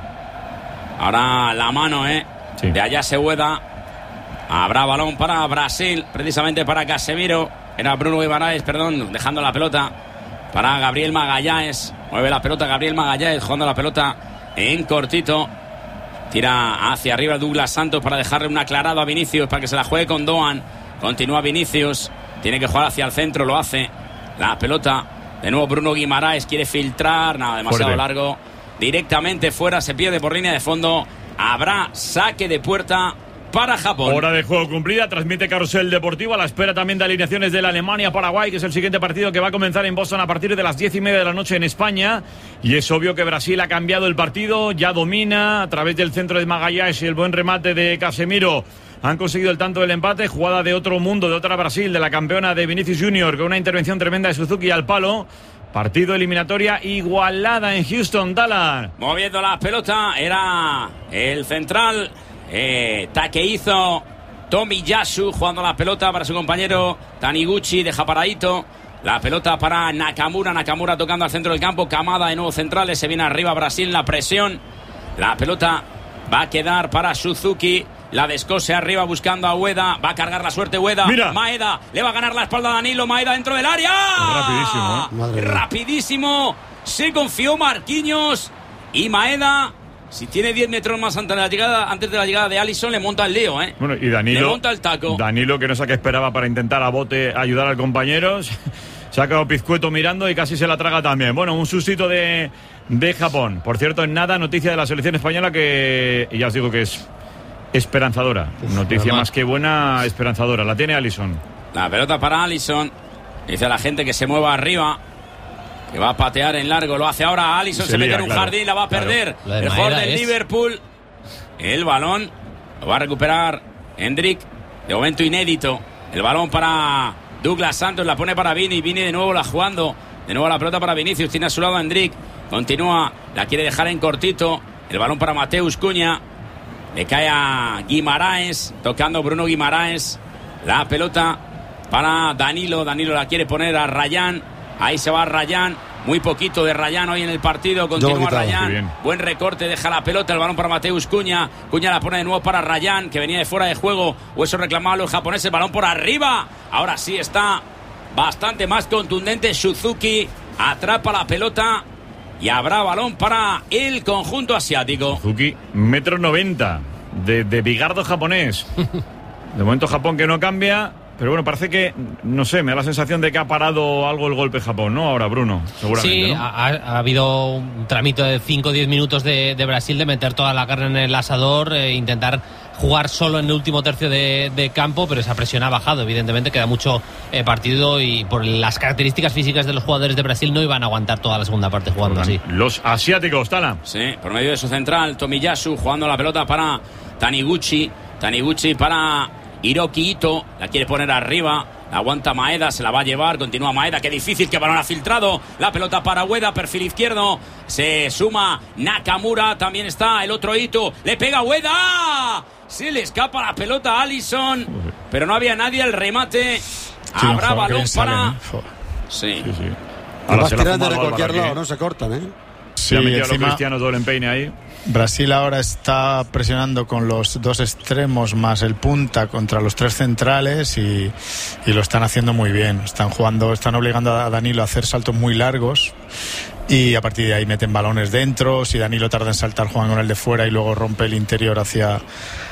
Ahora la mano, de allá se Ueda. Habrá balón para Brasil, precisamente para Casemiro. Era Bruno Guimaraes, dejando la pelota para Gabriel Magalhães. Mueve la pelota Gabriel Magalhães, jugando la pelota en cortito. Tira hacia arriba Douglas Santos para dejarle un aclarado a Vinicius, para que se la juegue con Doan. Continúa Vinicius, tiene que jugar hacia el centro, lo hace. La pelota, de nuevo Bruno Guimaraes, quiere filtrar, nada, demasiado largo. Directamente fuera, se pierde por línea de fondo. Habrá saque de puerta para Japón. Hora de juego cumplida, transmite Carrusel Deportivo, a la espera también de alineaciones de la Alemania-Paraguay, que es el siguiente partido que va a comenzar en Boston a partir de las 10:30 de la noche en España. Y es obvio que Brasil ha cambiado el partido, ya domina a través del centro de Magalhães y el buen remate de Casemiro. Han conseguido el tanto del empate, jugada de otro mundo, de otra Brasil, de la campeona de Vinicius Junior, con una intervención tremenda de Suzuki al palo. Partido eliminatoria igualada en Houston, Dallas. Moviendo la pelota, era el central Takeizo Tomiyasu jugando la pelota para su compañero Taniguchi, deja paradito la pelota para Nakamura tocando al centro del campo. Kamada de nuevo centrales, se viene arriba Brasil, la presión, la pelota va a quedar para Suzuki. La descose arriba buscando a Ueda. Va a cargar la suerte Ueda. Mira. Maeda le va a ganar la espalda a Danilo. Maeda dentro del área. Rapidísimo, Rapidísimo. Se confió Marquinhos. Y Maeda, si tiene 10 metros más antes de la llegada de Alisson, le monta el lío, Bueno, y Danilo. Le monta el taco. Danilo, que no sé qué esperaba para intentar a bote ayudar al compañero. Se ha quedado pizcueto mirando y casi se la traga también. Bueno, un sustito de Japón. Por cierto, en nada, noticia de la selección española que ya os digo que es esperanzadora. Noticia más que buena, esperanzadora. La tiene Alisson. La pelota para Alisson. Dice a la gente que se mueva arriba. que va a patear en largo. Lo hace ahora Alisson, se mete en un jardín, la va a perder. El jugador del Liverpool. El balón lo va a recuperar Hendrik. De momento inédito. El balón para Douglas Santos, la pone para Vini. Vini de nuevo la jugando. De nuevo la pelota para Vinicius. Tiene a su lado a Hendrik. Continúa, la quiere dejar en cortito. El balón para Mateus Cunha. Le cae a Guimaraes. Tocando Bruno Guimaraes. La pelota para Danilo. Danilo la quiere poner a Rayán. Ahí se va Rayán. Muy poquito de Rayán hoy en el partido. Continúa Rayán. Buen recorte. Deja la pelota. El balón para Mateus Cunha. Cunha la pone de nuevo para Rayán, que venía de fuera de juego. O eso reclamaban los japoneses. El balón por arriba. Ahora sí está bastante más contundente. Suzuki atrapa la pelota. Y habrá balón para el conjunto asiático. Suzuki, 1,90 m de bigardo japonés. De momento Japón que no cambia. Pero bueno, parece que, no sé, me da la sensación de que ha parado algo el golpe Japón, ¿no? Ahora, Bruno, seguramente, sí, ¿no? ha habido un tramito de 5 o 10 minutos de Brasil de meter toda la carne en el asador, intentar jugar solo en el último tercio de campo, pero esa presión ha bajado. Evidentemente queda mucho partido y por las características físicas de los jugadores de Brasil no iban a aguantar toda la segunda parte jugando así. Los asiáticos, Tala. Sí, por medio de su central, Tomiyasu jugando la pelota para Taniguchi. Taniguchi para Hiroki Ito, la quiere poner arriba, la aguanta Maeda, se la va a llevar, continúa Maeda, qué difícil, que balón ha filtrado, la pelota para Ueda, perfil izquierdo, se suma Nakamura, también está el otro Ito, le pega Ueda, se le escapa la pelota a Alisson, pero no había nadie, el remate, habrá balón para... Sí. Ahora se tiran de cualquier lado, no se cortan, ¿eh? Sí, ha metido a los cristianos todo el empeine ahí. Brasil ahora está presionando con los 2 extremos más el punta contra los 3 centrales y lo están haciendo muy bien. Están obligando a Danilo a hacer saltos muy largos y a partir de ahí meten balones dentro. Si Danilo tarda en saltar, juegan con el de fuera y luego rompe el interior hacia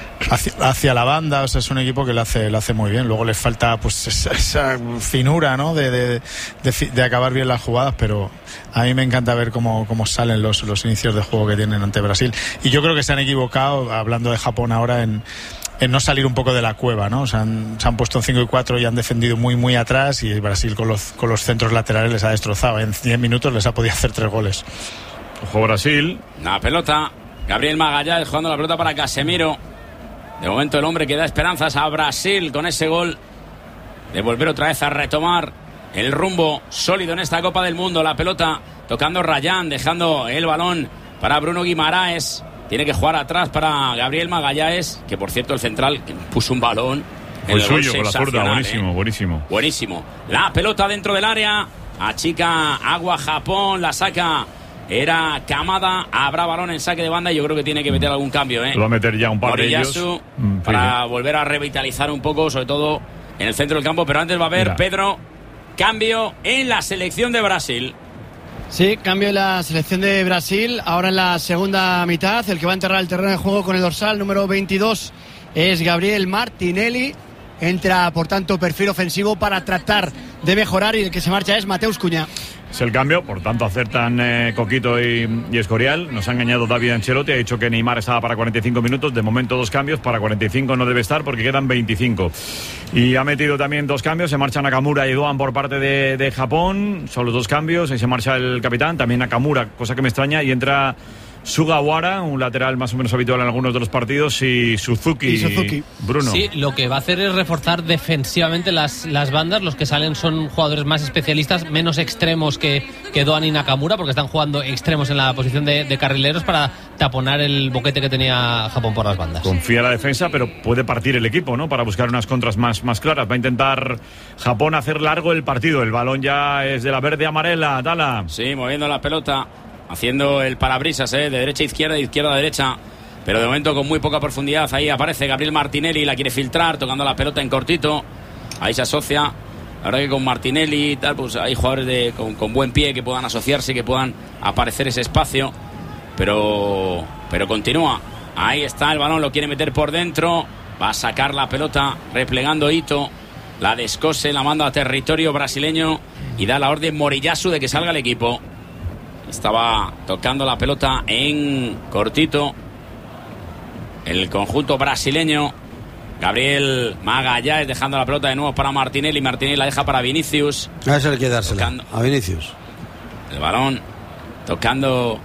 la banda. O sea, es un equipo que lo hace muy bien. Luego les falta pues esa finura, ¿no? de acabar bien las jugadas, pero a mí me encanta ver cómo salen los inicios de juego que tienen ante Brasil. Y yo creo que se han equivocado, hablando de Japón ahora, en no salir un poco de la cueva, ¿no? Se han puesto en 5 y 4 y han defendido muy muy atrás, y Brasil con los centros laterales les ha destrozado. En 10 minutos les ha podido hacer 3 goles. Ojo Brasil. La pelota, Gabriel Magallanes jugando la pelota para Casemiro. De momento el hombre que da esperanzas a Brasil con ese gol de volver otra vez a retomar el rumbo sólido en esta Copa del Mundo. La pelota tocando Rayán, dejando el balón para Bruno Guimaraes. Tiene que jugar atrás para Gabriel Magallanes, que por cierto el central puso un balón. El suyo con la zurda, buenísimo. Buenísimo. La pelota dentro del área, achica Agua Japón, la saca. Era Kamada, habrá balón en saque de banda y yo creo que tiene que meter algún cambio, ¿eh? Lo va a meter ya un par de ellos. Para volver a revitalizar un poco, sobre todo en el centro del campo. Pero antes va a haber, Pedro, cambio en la selección de Brasil. Sí, cambio en la selección de Brasil. Ahora en la segunda mitad, el que va a enterrar el terreno de juego con el dorsal número 22 es Gabriel Martinelli. Entra, por tanto, perfil ofensivo para tratar de mejorar, y el que se marcha es Mateus Cunha. Es el cambio, por tanto acertan Coquito y Escorial. Nos ha engañado David Ancelotti, ha dicho que Neymar estaba para 45 minutos, de momento 2 cambios, para 45 no debe estar porque quedan 25. Y ha metido también 2 cambios, se marchan Nakamura y Doan por parte de Japón, son los 2 cambios, ahí se marcha el capitán, también Nakamura, cosa que me extraña, y entra Sugawara, un lateral más o menos habitual en algunos de los partidos, y Suzuki. Bruno. Sí, lo que va a hacer es reforzar defensivamente las bandas. Los que salen son jugadores más especialistas, menos extremos que Doan y Nakamura, porque están jugando extremos en la posición de carrileros para taponar el boquete que tenía Japón por las bandas. Confía la defensa, pero puede partir el equipo, ¿no? Para buscar unas contras más claras. Va a intentar Japón hacer largo el partido. El balón ya es de la verde-amarela, Tala. Sí, moviendo la pelota, haciendo el parabrisas, de derecha a izquierda, de izquierda a derecha, pero de momento con muy poca profundidad. Ahí aparece Gabriel Martinelli, la quiere filtrar, tocando la pelota en cortito. Ahí se asocia. La verdad que con Martinelli y tal, pues hay jugadores con buen pie que puedan asociarse, que puedan aparecer ese espacio, pero continúa. Ahí está el balón, lo quiere meter por dentro, va a sacar la pelota replegando Ito, la descose, la manda a territorio brasileño y da la orden Moriyasu de que salga el equipo. Estaba tocando la pelota en cortito el conjunto brasileño. Gabriel Magallanes dejando la pelota de nuevo para Martinelli. Martinelli la deja para Vinicius. A ese le quiere dársela, a Vinicius. El balón tocando.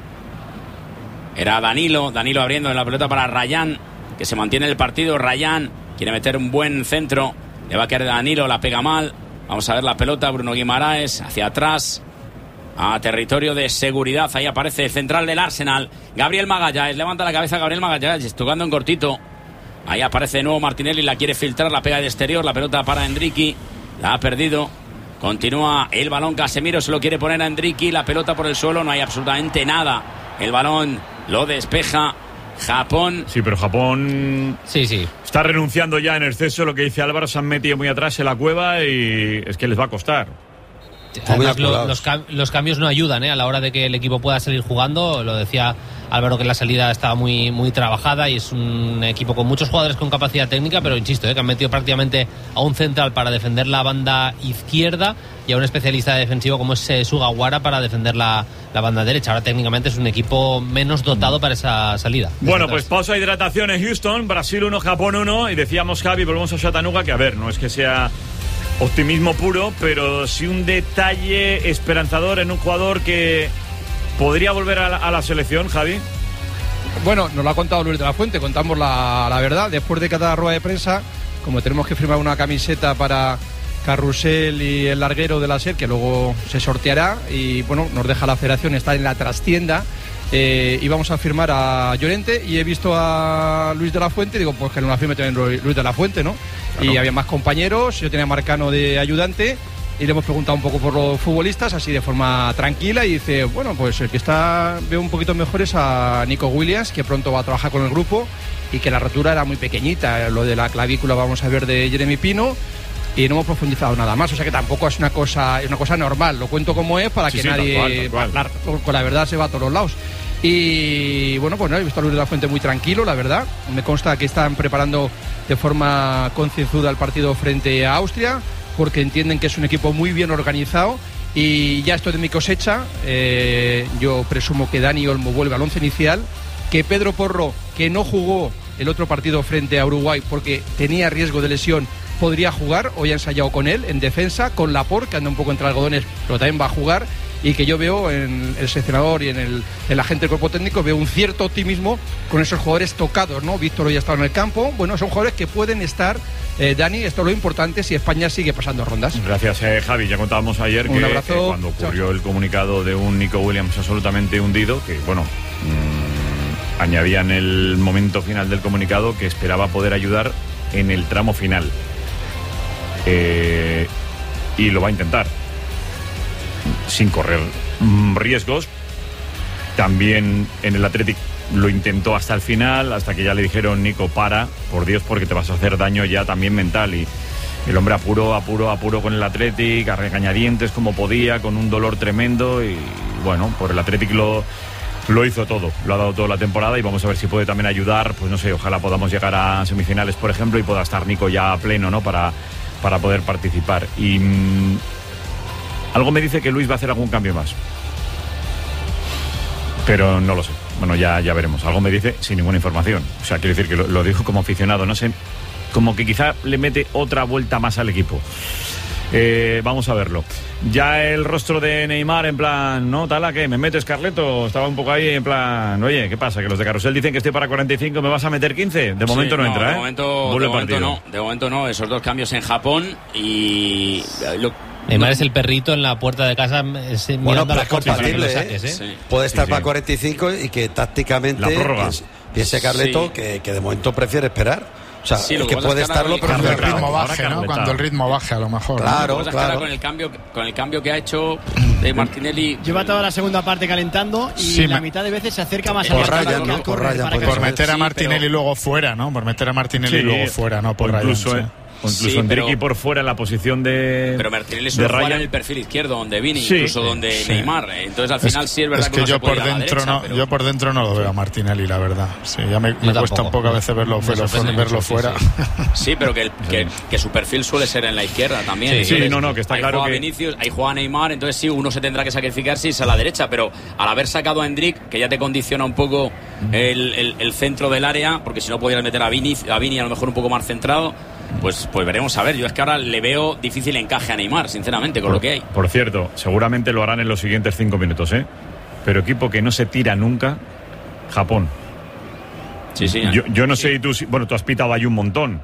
Era Danilo abriendo en la pelota para Rayán, que se mantiene en el partido. Rayán quiere meter un buen centro. Le va a caer Danilo, la pega mal. Vamos a ver la pelota. Bruno Guimaraes hacia atrás. A territorio de seguridad. Ahí aparece el central del Arsenal. Gabriel Magalhães. Levanta la cabeza Gabriel Magalhães. Tocando en cortito. Ahí aparece de nuevo Martinelli. La quiere filtrar. La pega de exterior. La pelota para Endricky. La ha perdido. Continúa el balón. Casemiro se lo quiere poner a Endricky. La pelota por el suelo. No hay absolutamente nada. El balón lo despeja Japón. Sí, pero Japón está renunciando ya en exceso. Lo que dice Álvaro, se han metido muy atrás en la cueva y es que les va a costar. Además, los cambios no ayudan a la hora de que el equipo pueda salir jugando. Lo decía Álvaro, que la salida estaba muy, muy trabajada y es un equipo con muchos jugadores con capacidad técnica, pero insisto, que han metido prácticamente a un central para defender la banda izquierda y a un especialista defensivo como es Sugawara para defender la banda derecha. Ahora técnicamente es un equipo menos dotado para esa salida. Bueno, pues pausa de hidratación en Houston. Brasil 1, Japón 1. Y decíamos, Javi, volvemos a Chattanooga, que a ver, no es que sea optimismo puro, pero sí un detalle esperanzador en un jugador que podría volver a la selección, Javi. Bueno, nos lo ha contado Luis de la Fuente, contamos la verdad. Después de cada rueda de prensa, como tenemos que firmar una camiseta para Carrusel y el larguero de la SER, que luego se sorteará, y bueno, nos deja la federación, está en la trastienda, y vamos a firmar a Llorente, y he visto a Luis de la Fuente, digo, pues que no la firme también Luis de la Fuente, ¿no? Claro. Y había más compañeros, yo tenía a Marcano de ayudante, y le hemos preguntado un poco por los futbolistas, así de forma tranquila, y dice, bueno, pues el que veo un poquito mejor es a Nico Williams, que pronto va a trabajar con el grupo, y que la rotura era muy pequeñita. Lo de la clavícula vamos a ver de Jeremy Pino, y no hemos profundizado nada más, o sea que tampoco es una cosa normal. Lo cuento como es para que nadie, tal cual. Con la verdad se va a todos los lados. Y bueno, pues no, he visto a Luis de la Fuente muy tranquilo, la verdad. Me consta que están preparando de forma concienzuda el partido frente a Austria, porque entienden que es un equipo muy bien organizado. Y ya esto de mi cosecha, yo presumo que Dani Olmo vuelve al once inicial, que Pedro Porro, que no jugó el otro partido frente a Uruguay porque tenía riesgo de lesión, podría jugar. Hoy ha ensayado con él en defensa, con Laporte, que anda un poco entre algodones, pero también va a jugar. Y que yo veo en el seleccionador y en la gente del cuerpo técnico, veo un cierto optimismo con esos jugadores tocados, ¿no? Víctor hoy ha estado en el campo. Bueno, son jugadores que pueden estar, Dani, esto es lo importante si España sigue pasando rondas. Gracias, Javi. Ya contábamos ayer que cuando ocurrió el comunicado de un Nico Williams absolutamente hundido, que bueno, añadía en el momento final del comunicado que esperaba poder ayudar en el tramo final. Y lo va a intentar sin correr riesgos. También en el Athletic lo intentó hasta el final, hasta que ya le dijeron, Nico, para, por Dios, porque te vas a hacer daño ya también mental. Y el hombre apuró con el Athletic, a regañadientes como podía, con un dolor tremendo. Y bueno, por el Athletic lo hizo todo, lo ha dado toda la temporada, y vamos a ver si puede también ayudar. Pues no sé, ojalá podamos llegar a semifinales, por ejemplo, y pueda estar Nico ya a pleno, ¿no? Para poder participar. Y algo me dice que Luis va a hacer algún cambio más, pero no lo sé. Bueno, ya veremos. Algo me dice sin ninguna información. O sea, quiero decir que lo digo como aficionado, no sé, como que quizá le mete otra vuelta más al equipo. Vamos a verlo. Ya el rostro de Neymar en plan, ¿no? Tala, ¿qué? ¿Me metes, Carleto? Estaba un poco ahí en plan, oye, ¿qué pasa? Que los de Carrusel dicen que estoy para 45, ¿me vas a meter 15? De momento no entra, De momento no. Esos dos cambios en Japón y... Neymar es el perrito en la puerta de casa mirando a la contra para que lo saques, Sí. Puede estar para 45 y que tácticamente piense Carleto que de momento prefiere esperar. O sea, sí, que puede estarlo, pero cuando el ritmo baje, ¿no? Cuando el ritmo baje, a lo mejor. Claro, ¿no? claro. Con el cambio que ha hecho de Martinelli. Lleva toda la segunda parte calentando y la mitad de veces se acerca más a Ryan, ¿no? Por meter a Martinelli luego fuera, ¿no? Por meter a Martinelli luego fuera, ¿no? Por Ryan. Incluso Endricky por fuera en la posición de... Pero Martinelli suele jugar en el perfil izquierdo, donde Vini, incluso donde Neymar. Entonces al final sí es verdad que yo por dentro yo por dentro no lo veo a Martinelli, la verdad. Sí, ya me cuesta un poco a veces verlo fuera. Sí, pero que su perfil suele ser en la izquierda también. Sí, que está claro que... Vinicius, ahí juega Neymar, entonces sí, uno se tendrá que sacrificar si es a la derecha, pero al haber sacado a Endrick, que ya te condiciona un poco el centro del área, porque si no podías meter a Vini a lo mejor un poco más centrado. Pues veremos a ver. Yo es que ahora le veo difícil encaje a Neymar, sinceramente, con lo que hay. Por cierto, seguramente lo harán en los siguientes 5 minutos, ¿eh? Pero equipo que no se tira nunca, Japón. Sí. Yo no sé, y tú has pitado ahí un montón.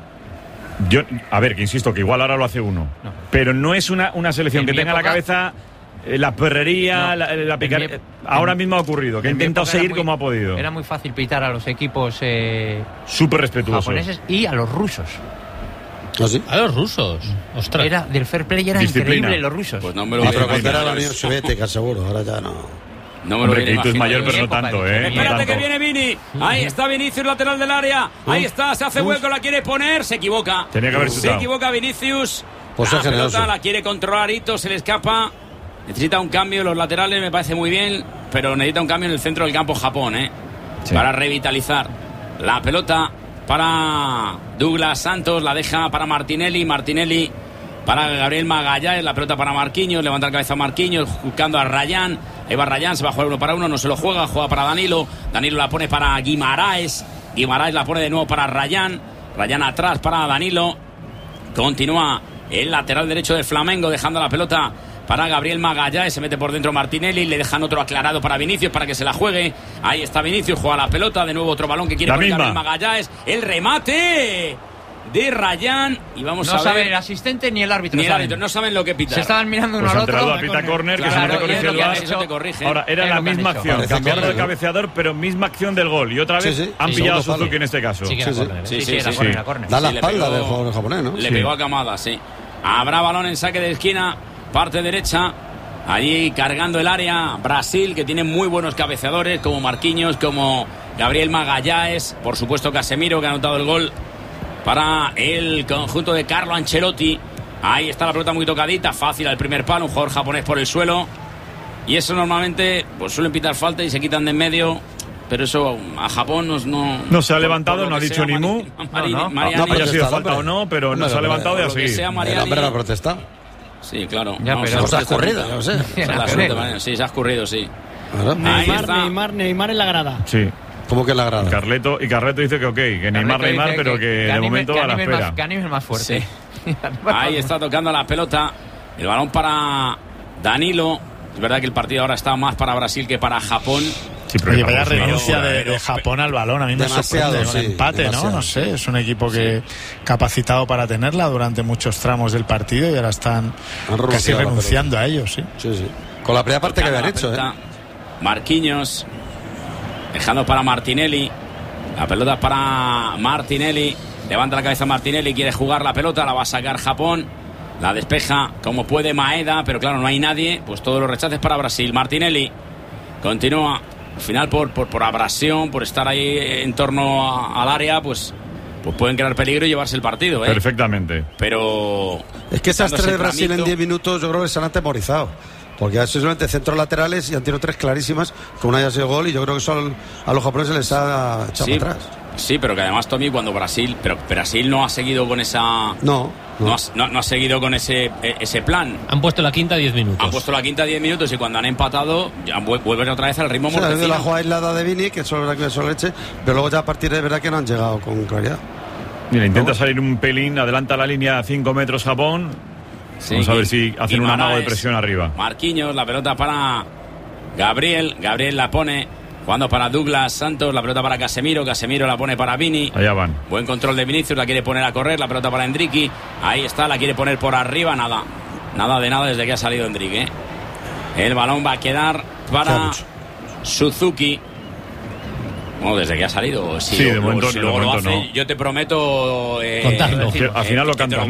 A ver, que insisto, que igual ahora lo hace uno. No. Pero no es una selección que tenga en la cabeza la perrería, la picaría. Ahora mismo ha ocurrido, que ha intentado seguir como ha podido. Era muy fácil pitar a los equipos súper respetuosos japoneses y a los rusos. ¿Ah, sí? A los rusos. Ostras. Era del fair play, era increíble los rusos. Pues no me lo voy a pero cuando era la Unión Soviética, seguro, ahora ya no. No me lo Hombre, que es mayor, pero no tanto, ¿eh? Espérate no que viene Vini. Ahí está Vinicius, lateral del área. Ahí está, se hace hueco, la quiere poner. Se equivoca. Tenía que haber Se equivoca Vinicius. Pues la pelota la quiere controlar Ito, se le escapa. Necesita un cambio, los laterales me parece muy bien, pero necesita un cambio en el centro del campo Japón, sí, para revitalizar. La pelota para Douglas Santos, la deja para Martinelli para Gabriel Magallanes, la pelota para Marquinhos, levanta la cabeza a Marquinhos, buscando a Rayán. Ahí va Rayán, se va a jugar 1 para 1, no se lo juega para Danilo la pone para Guimaraes la pone de nuevo para Rayán atrás para Danilo. Continúa el lateral derecho del Flamengo, dejando la pelota para Gabriel Magallanes, se mete por dentro Martinelli, le dejan otro aclarado para Vinicius para que se la juegue. Ahí está Vinicius, juega la pelota, de nuevo otro balón que quiere poner Gabriel Magallanes, el remate de Rayán, y vamos a ver. No sabe el asistente ni el árbitro. No saben lo que pitar. Se estaban mirando uno al otro. A pita córner, que se te corrige. Ahora, era la misma acción, cambiando de cabeceador, pero misma acción del gol. Y otra vez han pillado a Suzuki en este caso. Sí, era córner. Da la espalda del jugador japonés, ¿no? Le pegó a Kamada, sí. Habrá balón en saque de esquina, parte derecha. Allí cargando el área Brasil, que tiene muy buenos cabeceadores, como Marquinhos, como Gabriel Magallanes, por supuesto Casemiro, que ha anotado el gol para el conjunto de Carlo Ancelotti. Ahí está la pelota muy tocadita, fácil al primer palo, un jugador japonés por el suelo. Y eso normalmente pues suelen pitar falta y se quitan de en medio. Pero eso a Japón no se ha levantado, no ha dicho ni mu. No haya sido falta o no, pero no se ha levantado y a seguir. El hombre no ha protestado. Sí, claro. Ya, pero se ha escurrido, no sé. Sí, se ha escurrido, sí. Neymar en la grada. Sí. ¿Cómo que en la grada? Carleto dice que ok, que Neymar, pero que de momento a la espera. Que anime más fuerte. Sí. Ahí está tocando la pelota. El balón para Danilo. Es verdad que el partido ahora está más para Brasil que para Japón. Sí, pero vaya renuncia de Japón al balón. A mí me sorprende un empate, demasiado. ¿no? No sé, es un equipo que capacitado para tenerla durante muchos tramos del partido y ahora están casi renunciando a ellos, sí. Con la primera parte que habían hecho, Marquinhos dejando para Martinelli. La pelota para Martinelli. Levanta la cabeza Martinelli, quiere jugar la pelota, la va a sacar Japón. La despeja como puede Maeda, pero claro, no hay nadie. Pues todos los rechaces para Brasil. Martinelli continúa. Al final por abrasión, por estar ahí en torno al área, pues pueden crear peligro y llevarse el partido. Perfectamente. Pero es que esas 3 de Brasil en 10 minutos yo creo que se han atemorizado. Porque es simplemente centros laterales y han tirado 3 clarísimas, que una haya sido gol, y yo creo que eso a los japoneses les ha echado para atrás. Sí, pero que además, Tommy, cuando Brasil no ha seguido con esa... No ha seguido con ese plan. Han puesto la quinta 10 minutos. Han puesto la quinta 10 minutos y cuando han empatado vuelven otra vez al ritmo mortecino. De la jugada aislada de Vini, que eso es verdad que me solo leche, pero luego ya a partir de verdad que no han llegado con claridad. Mira, intenta salir un pelín, adelanta la línea a 5 metros Japón. Vamos a ver si hacen un amago de presión arriba. Marquinhos, la pelota para Gabriel la pone, jugando para Douglas Santos, la pelota para Casemiro la pone para Vini. Allá van. Buen control de Vinicius, la quiere poner a correr, la pelota para Endrique. Ahí está, la quiere poner por arriba, nada de nada desde que ha salido Endrique. El balón va a quedar para Suzuki. Bueno, desde que ha salido. Sí, de momento, si luego lo hace, no. Yo te prometo contarlo. Al final lo cantas.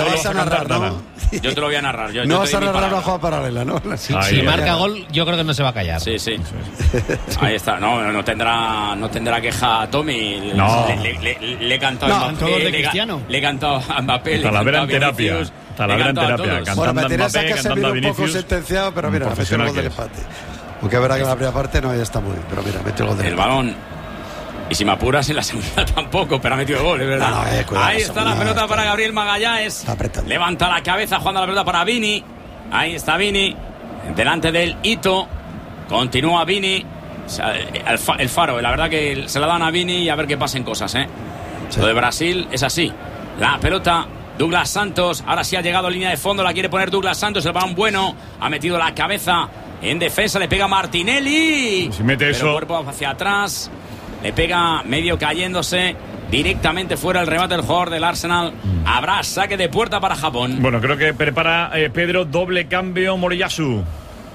Yo te lo voy a narrar. No vas a narrar una jugada paralela, ¿no? Si marca gol, yo creo que no se va a callar. Sí. Ahí está. No tendrá queja a Tommy. No. Le he cantado a Mbappé. Le he cantado a Mbappé. Talavera en terapia. Bueno, me tenías que servir un poco sentenciado, pero mira, metió el gol del empate. Aunque es verdad que la primera parte no, ya está muy bien. Pero mira, metió el gol del empate. El balón. Y si me apuras en la segunda tampoco, pero ha metido el gol, es verdad. Cuidado, ahí está la pelota para Gabriel Magallanes. Levanta la cabeza, jugando la pelota para Vini. Ahí está Vini, delante del Ito. Continúa Vini. O sea, el faro, la verdad que se la dan a Vini y a ver qué pasen cosas, ¿eh? Sí. Lo de Brasil es así. La pelota, Douglas Santos, ahora sí ha llegado a línea de fondo, la quiere poner Douglas Santos, el balón bueno, ha metido la cabeza en defensa, le pega Martinelli. Si mete pero eso. El cuerpo hacia atrás, le pega medio cayéndose. Directamente fuera el remate del jugador del Arsenal. Habrá saque de puerta para Japón. Bueno, creo que prepara Pedro doble cambio Moriyasu.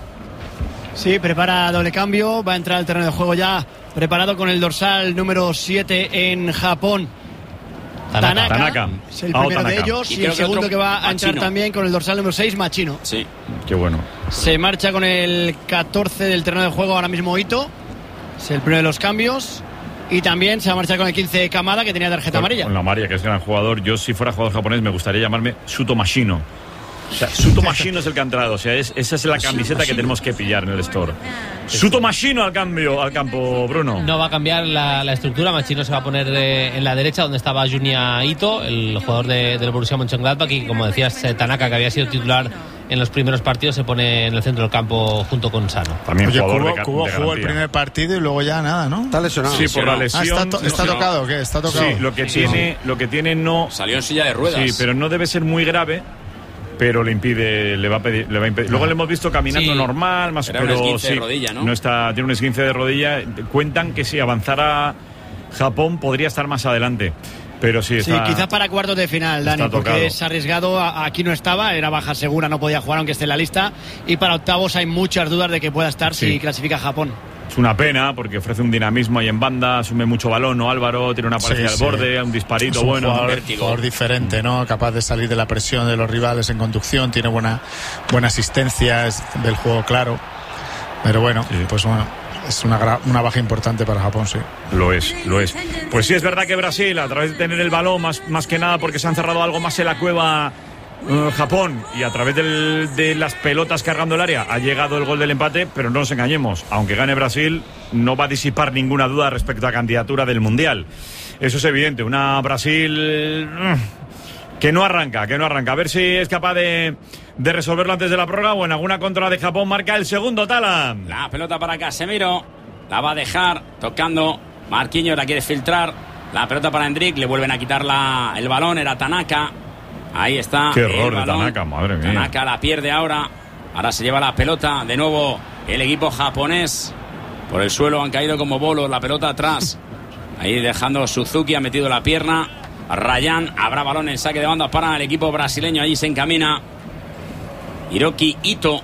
Sí, prepara doble cambio. Va a entrar al terreno de juego ya preparado con el dorsal número 7 en Japón. Tanaka. Es el primero de ellos. Y el segundo que va a entrar también con el dorsal número 6, Machino. Sí. Qué bueno. Se marcha con el 14 del terreno de juego ahora mismo Ito. Es el primero de los cambios. Y también se va a marchar con el 15 Kamada, que tenía tarjeta amarilla. Con la amarilla, que es gran jugador. Yo, si fuera jugador japonés, me gustaría llamarme Suto Mashino. O sea, Suto Mashino es el que ha entrado. O sea, esa es la camiseta que tenemos que pillar en el store. Suto Mashino al campo, Bruno. No va a cambiar la estructura. Machino se va a poner en la derecha, donde estaba Junya Ito, el jugador del Borussia Mönchengladbach. Y como decías, Tanaka, que había sido titular en los primeros partidos, se pone en el centro del campo junto con Sano. También Cubo jugó el primer partido y luego ya nada, ¿no? Está lesionado. Sí, por la lesión. ¿Está tocado o qué? ¿Está tocado? Sí, lo que tiene no... Salió en silla de ruedas. Sí, pero no debe ser muy grave. Pero le va a impedir. Luego le hemos visto caminando normal, más pero un esguince de rodilla, ¿no? Tiene un esguince de rodilla. Cuentan que si avanzara Japón podría estar más adelante. Pero sí, quizás para cuartos de final, Dani, porque es arriesgado. Aquí no estaba, era baja segura, no podía jugar aunque esté en la lista. Y para octavos hay muchas dudas de que pueda estar si clasifica Japón. Es una pena porque ofrece un dinamismo ahí en banda, asume mucho balón, ¿no? Álvaro tiene una pareja al borde, un disparito bueno. Jugador diferente, ¿no? Capaz de salir de la presión de los rivales en conducción, tiene buena asistencia, es del juego claro. Pero bueno, pues bueno, es una baja importante para Japón, sí. Lo es. Pues sí, es verdad que Brasil, a través de tener el balón, más que nada porque se han cerrado algo más en la cueva Japón, y a través de las pelotas cargando el área ha llegado el gol del empate, pero no nos engañemos, aunque gane Brasil no va a disipar ninguna duda respecto a la candidatura del Mundial. Eso es evidente, una Brasil que no arranca, a ver si es capaz de resolverlo antes de la prórroga o en alguna contra de Japón. Marca el segundo Tala. La pelota para Casemiro, la va a dejar tocando Marquinhos, la quiere filtrar, la pelota para Endrick, le vuelven a quitar el balón, era Tanaka. Ahí está. Qué error de Tanaka, madre mía. Tanaka la pierde ahora se lleva la pelota de nuevo el equipo japonés. Por el suelo han caído como bolos, la pelota atrás. Ahí dejando Suzuki, ha metido la pierna. Ryan, habrá balón en saque de banda para el equipo brasileño. Allí se encamina Hiroki Ito.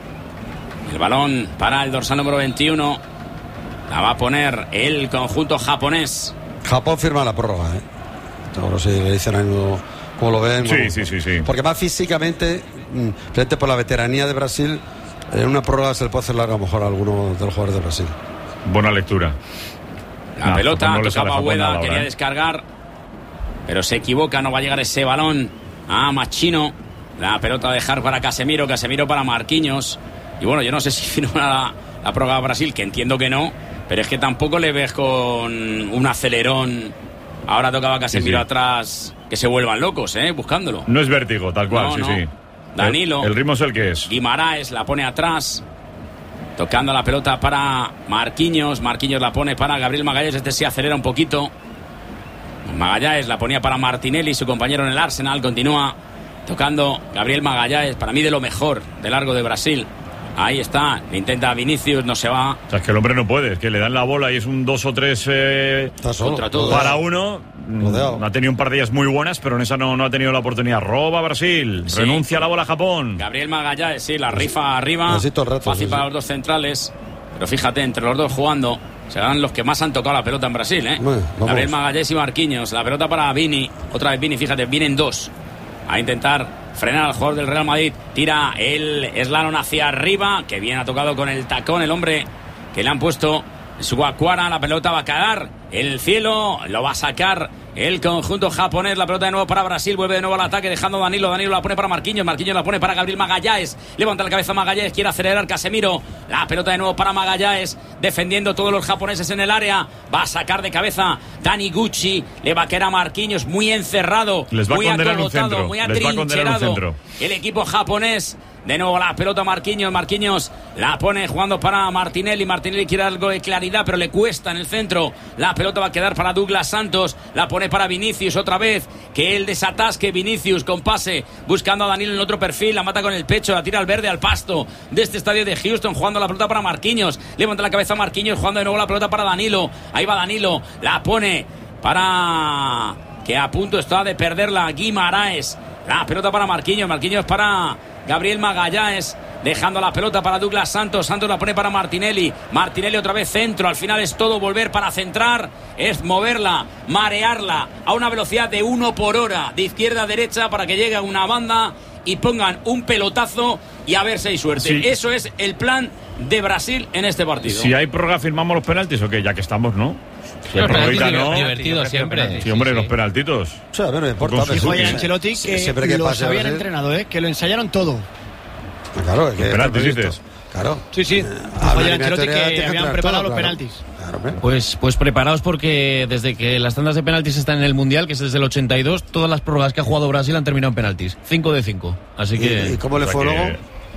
El balón para el dorsal número 21. La va a poner el conjunto japonés. Japón firma la prórroga, ¿eh? Ahora sí le dicen algo. ¿Cómo lo ven? Sí. Porque más físicamente, frente por la veteranía de Brasil, en una prórroga se le puede hacer larga a lo mejor a alguno de los jugadores de Brasil. Buena lectura. La pelota, tocaba Ueda, quería descargar, pero se equivoca, no va a llegar ese balón a Machino. La pelota a dejar para Casemiro para Marquinhos. Y bueno, yo no sé si firma la prórroga a Brasil, que entiendo que no, pero es que tampoco le ves con un acelerón. Ahora tocaba Casemiro atrás, que se vuelvan locos, buscándolo. No es vértigo, tal cual, no. Danilo. El ritmo es el que es. Guimaraes la pone atrás, tocando la pelota para Marquinhos la pone para Gabriel Magalhães, este sí acelera un poquito. Magalhães la ponía para Martinelli, su compañero en el Arsenal, continúa tocando Gabriel Magalhães, para mí de lo mejor de largo de Brasil. Ahí está, le intenta Vinicius, no se va. O sea, es que el hombre no puede, es que le dan la bola y es un 2 o 3 contra todos. Para uno. Ha tenido un par de días muy buenas, pero en esa no ha tenido la oportunidad. Roba Brasil, renuncia a la bola a Japón. Gabriel Magalhães, sí, la rifa arriba. Fácil para los dos centrales. Pero fíjate, entre los dos jugando, serán los que más han tocado la pelota en Brasil, Gabriel Magalhães y Marquinhos. La pelota para Vini, otra vez Vini, fíjate, vienen dos a intentar frenar al jugador del Real Madrid. Tira el slalom hacia arriba, que bien ha tocado con el tacón el hombre que le han puesto su Guacuara. La pelota va a caer en el cielo, lo va a sacar el conjunto japonés. La pelota de nuevo para Brasil, vuelve de nuevo al ataque dejando Danilo la pone para Marquinhos la pone para Gabriel Magalhães, levanta la cabeza Magalhães, quiere acelerar Casemiro, la pelota de nuevo para Magalhães, defendiendo todos los japoneses en el área, va a sacar de cabeza Taniguchi, le va a quedar a Marquinhos muy encerrado, les va muy a condenar un acolotado, centro, muy atrincherado el equipo japonés De nuevo la pelota Marquinhos. Marquinhos la pone jugando para Martinelli. Martinelli quiere algo de claridad, pero le cuesta en el centro. La pelota va a quedar para Douglas Santos. La pone para Vinicius otra vez. Que él desatasque Vinicius con pase. Buscando a Danilo en otro perfil. La mata con el pecho. La tira al verde, al pasto de este estadio de Houston. Jugando la pelota para Marquinhos. Levanta la cabeza a Marquinhos. Jugando de nuevo la pelota para Danilo. Ahí va Danilo. La pone para... que a punto está de perderla Guimaraes. La pelota para Marquinhos. Marquinhos para Gabriel Magallanes. Dejando la pelota para Douglas Santos. Santos la pone para Martinelli. Martinelli otra vez centro. Al final es todo volver para centrar. Es moverla, marearla a una velocidad de 1 por hora. De izquierda a derecha para que llegue a una banda y pongan un pelotazo y a ver si hay suerte. Sí. Eso es el plan de Brasil en este partido. Si hay prórroga, ¿firmamos los penaltis o qué? Ya que estamos, ¿no? Si hay prórroga, ¿no? Divertido siempre. Sí, hombre, los penaltitos. O sea, bueno, importa. Dijo ya Ancelotti que los habían entrenado, que lo ensayaron todo. Claro, que penaltis dices. Claro. Sí. Dijo ya Ancelotti que habían preparado los penaltis. Pues preparaos porque desde que las tandas de penaltis están en el Mundial, que es desde el 82, todas las prórrogas que ha jugado Brasil han terminado en penaltis. 5 de 5. Así que... ¿Y cómo le fue luego?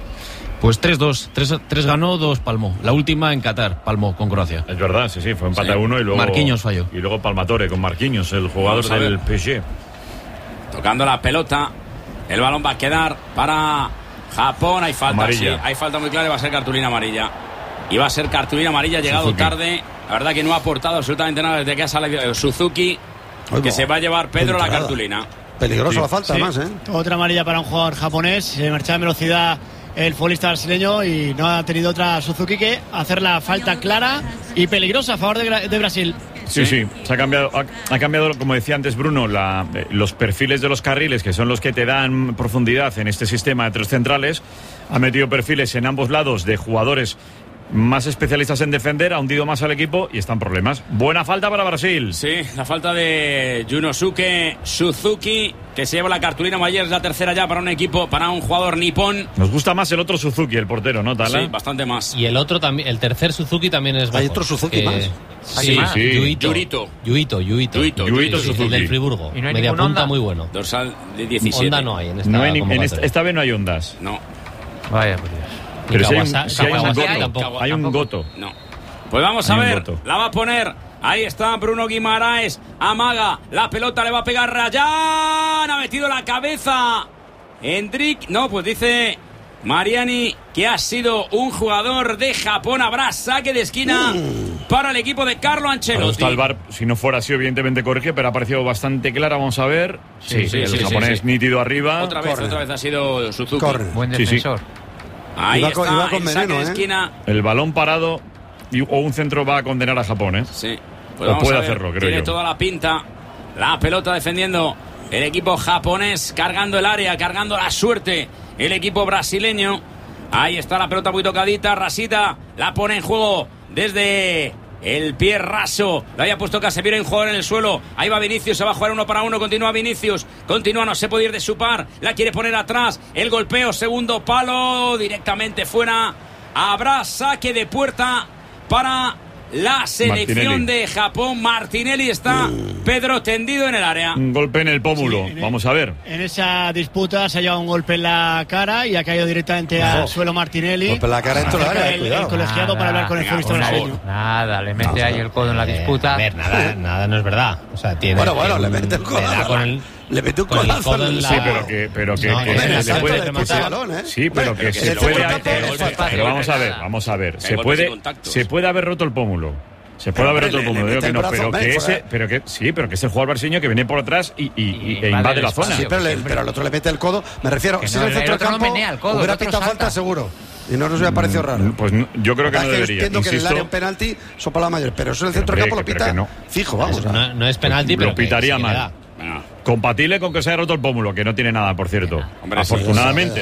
Pues 3-2. 3 ganó, 2 palmó. La última en Qatar, palmó con Croacia. Es verdad, sí, fue empate a 1 y luego... Marquinhos falló. Y luego Palmatore con Marquinhos, el jugador del PSG. Tocando la pelota, el balón va a quedar para Japón. Hay falta, amarilla. Sí, hay falta muy clara y va a ser cartulina amarilla. Y va a ser cartulina amarilla, ha llegado tarde. La verdad que no ha aportado absolutamente nada desde que ha salido Suzuki, que se va a llevar Pedro la cartulina. Peligrosa la falta, además, Otra amarilla para un jugador japonés. Se marchaba en velocidad el futbolista brasileño y no ha tenido otra Suzuki que hacer la falta clara y peligrosa a favor de Brasil. Sí, se ha cambiado, como decía antes Bruno, los perfiles de los carriles, que son los que te dan profundidad en este sistema de 3 centrales. Ha metido perfiles en ambos lados de jugadores más especialistas en defender, ha hundido más al equipo y están problemas. Buena falta para Brasil. Sí, la falta de Junosuke Suzuki, que se lleva la cartulina amarilla, es la tercera ya para un equipo, para un jugador nipón. Nos gusta más el otro Suzuki, el portero, ¿no, Tala? Sí, bastante más. Y el otro también, el tercer Suzuki también es mejor. Hay otro Suzuki más. Sí. Yuito Suzuki. El del Friburgo. Y no hay media punta onda. Muy bueno. Dorsal de 17. Honda no hay en esta esta vez no hay ondas. No. Vaya, por Dios. Pero hay un Goto. No. Pues vamos a ver. La va a poner. Ahí está Bruno Guimaraes. Amaga. La pelota le va a pegar Rayán. Ha metido la cabeza. Hendrik. No, pues dice Mariani que ha sido un jugador de Japón. Habrá saque de esquina para el equipo de Carlo Ancelotti. Está el VAR, si no fuera así, evidentemente corrige, pero ha parecido bastante clara. Vamos a ver. Sí, el japonés nítido arriba. Otra vez ha sido Suzuki. Buen defensor. Ahí iba está, con saque veneno, de esquina. El balón parado o un centro va a condenar a Japón, Sí. Pues o puede hacerlo, creo yo. Tiene toda la pinta. La pelota defendiendo el equipo japonés, cargando el área, cargando la suerte. El equipo brasileño. Ahí está la pelota muy tocadita. Rasita la pone en juego desde el pie raso. Lo había puesto Casemiro, en jugador en el suelo. Ahí va Vinicius, se va a jugar 1 para 1. Continúa Vinicius. Continúa, no se puede ir de su par. La quiere poner atrás. El golpeo, segundo palo. Directamente fuera. Habrá saque de puerta para la selección de Japón. Martinelli está, Pedro, tendido en el área. Un golpe en el pómulo. Vamos a ver. En esa disputa se ha llevado un golpe en la cara y ha caído directamente al suelo Martinelli. Golpe en la cara dentro del área. El colegiado para hablar con el futbolista brasileño. Nada, le mete ahí el codo en la disputa. A ver, nada no es verdad. O sea, tiene. Bueno, le mete el codo. Le mete un codazo en el... Sí, pero que se puede... Sí, pero que se puede... Pero vamos a ver. Se puede haber roto el pómulo. Se puede haber roto el pómulo, digo que no, pero que es el jugador brasileño que viene por atrás e invade la zona. Sí, pero al otro le mete el codo. Me refiero, si es el centro del campo, hubiera pitado falta seguro. Y no nos hubiera parecido raro. Pues yo creo que no debería. Entiendo que en el área un penalti son para la mayor, pero eso en el centro del campo lo pita fijo, vamos. No es penalti, pero lo pitaría mal. Compatible con que se haya roto el pómulo, que no tiene nada, por cierto. Hombre, afortunadamente.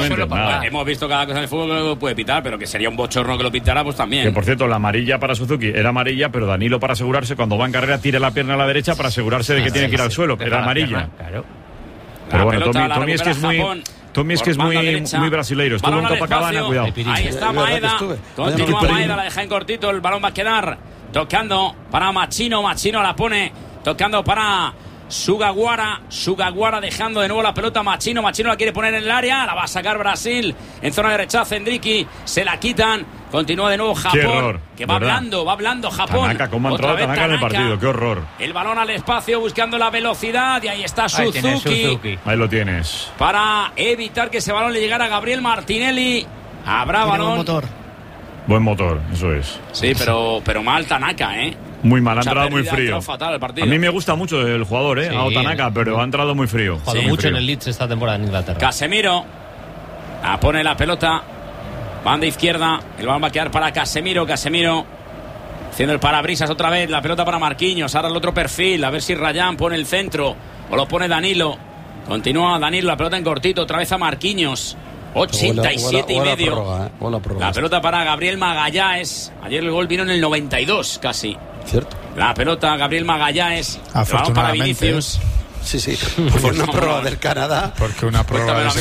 Hemos visto cada cosa en el fútbol que lo puede pitar, pero que sería un bochorno que lo pitara, pues también. Que por cierto, la amarilla para Suzuki era amarilla, pero Danilo, para asegurarse, cuando va en carrera, tira la pierna a la derecha para asegurarse de que tiene que ir al suelo. Era amarilla. Claro. Pero bueno, Tommy es que es muy... Tommy es que es muy brasileiro. Estuvo en Copacabana, cuidado. Ahí está Maeda. Continúa Maeda, la deja en cortito. El balón va a quedar tocando para Machino. Machino la pone tocando para Sugawara dejando de nuevo la pelota a Machino la quiere poner en el área, la va a sacar Brasil en zona de rechazo. Endricky, se la quitan, continúa de nuevo Japón. Qué horror, que va hablando Japón. Tanaka, cómo ha entrado Tanaka en el partido, qué horror. El balón al espacio buscando la velocidad y ahí está Suzuki. Ahí lo tienes. Para evitar que ese balón le llegara a Gabriel Martinelli. Habrá balón. Buen motor, eso es. Sí, pero mal Tanaka, Muy mal, ha entrado muy frío. Fatal el partido. A mí me gusta mucho el jugador, Sí. a Tanaka, pero ha entrado muy frío. Ha jugado mucho en el Leeds esta temporada en Inglaterra. Casemiro pone la pelota, banda izquierda, el balón va a quedar para Casemiro haciendo el parabrisas otra vez, la pelota para Marquinhos, ahora el otro perfil, a ver si Rayán pone el centro o lo pone Danilo. Continúa Danilo, la pelota en cortito, otra vez a Marquinhos. 87 y medio. La pelota para Gabriel Magalhães. Ayer el gol vino en el 92 casi. Cierto. La pelota Gabriel Magalhães. Balón para Vinicius. Sí. Por una prórroga del Canadá. Porque una prórroga del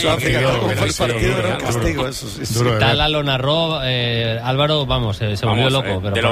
partido era un castigo. Eso sí. Tal lo narró Álvaro, se volvió loco. Pero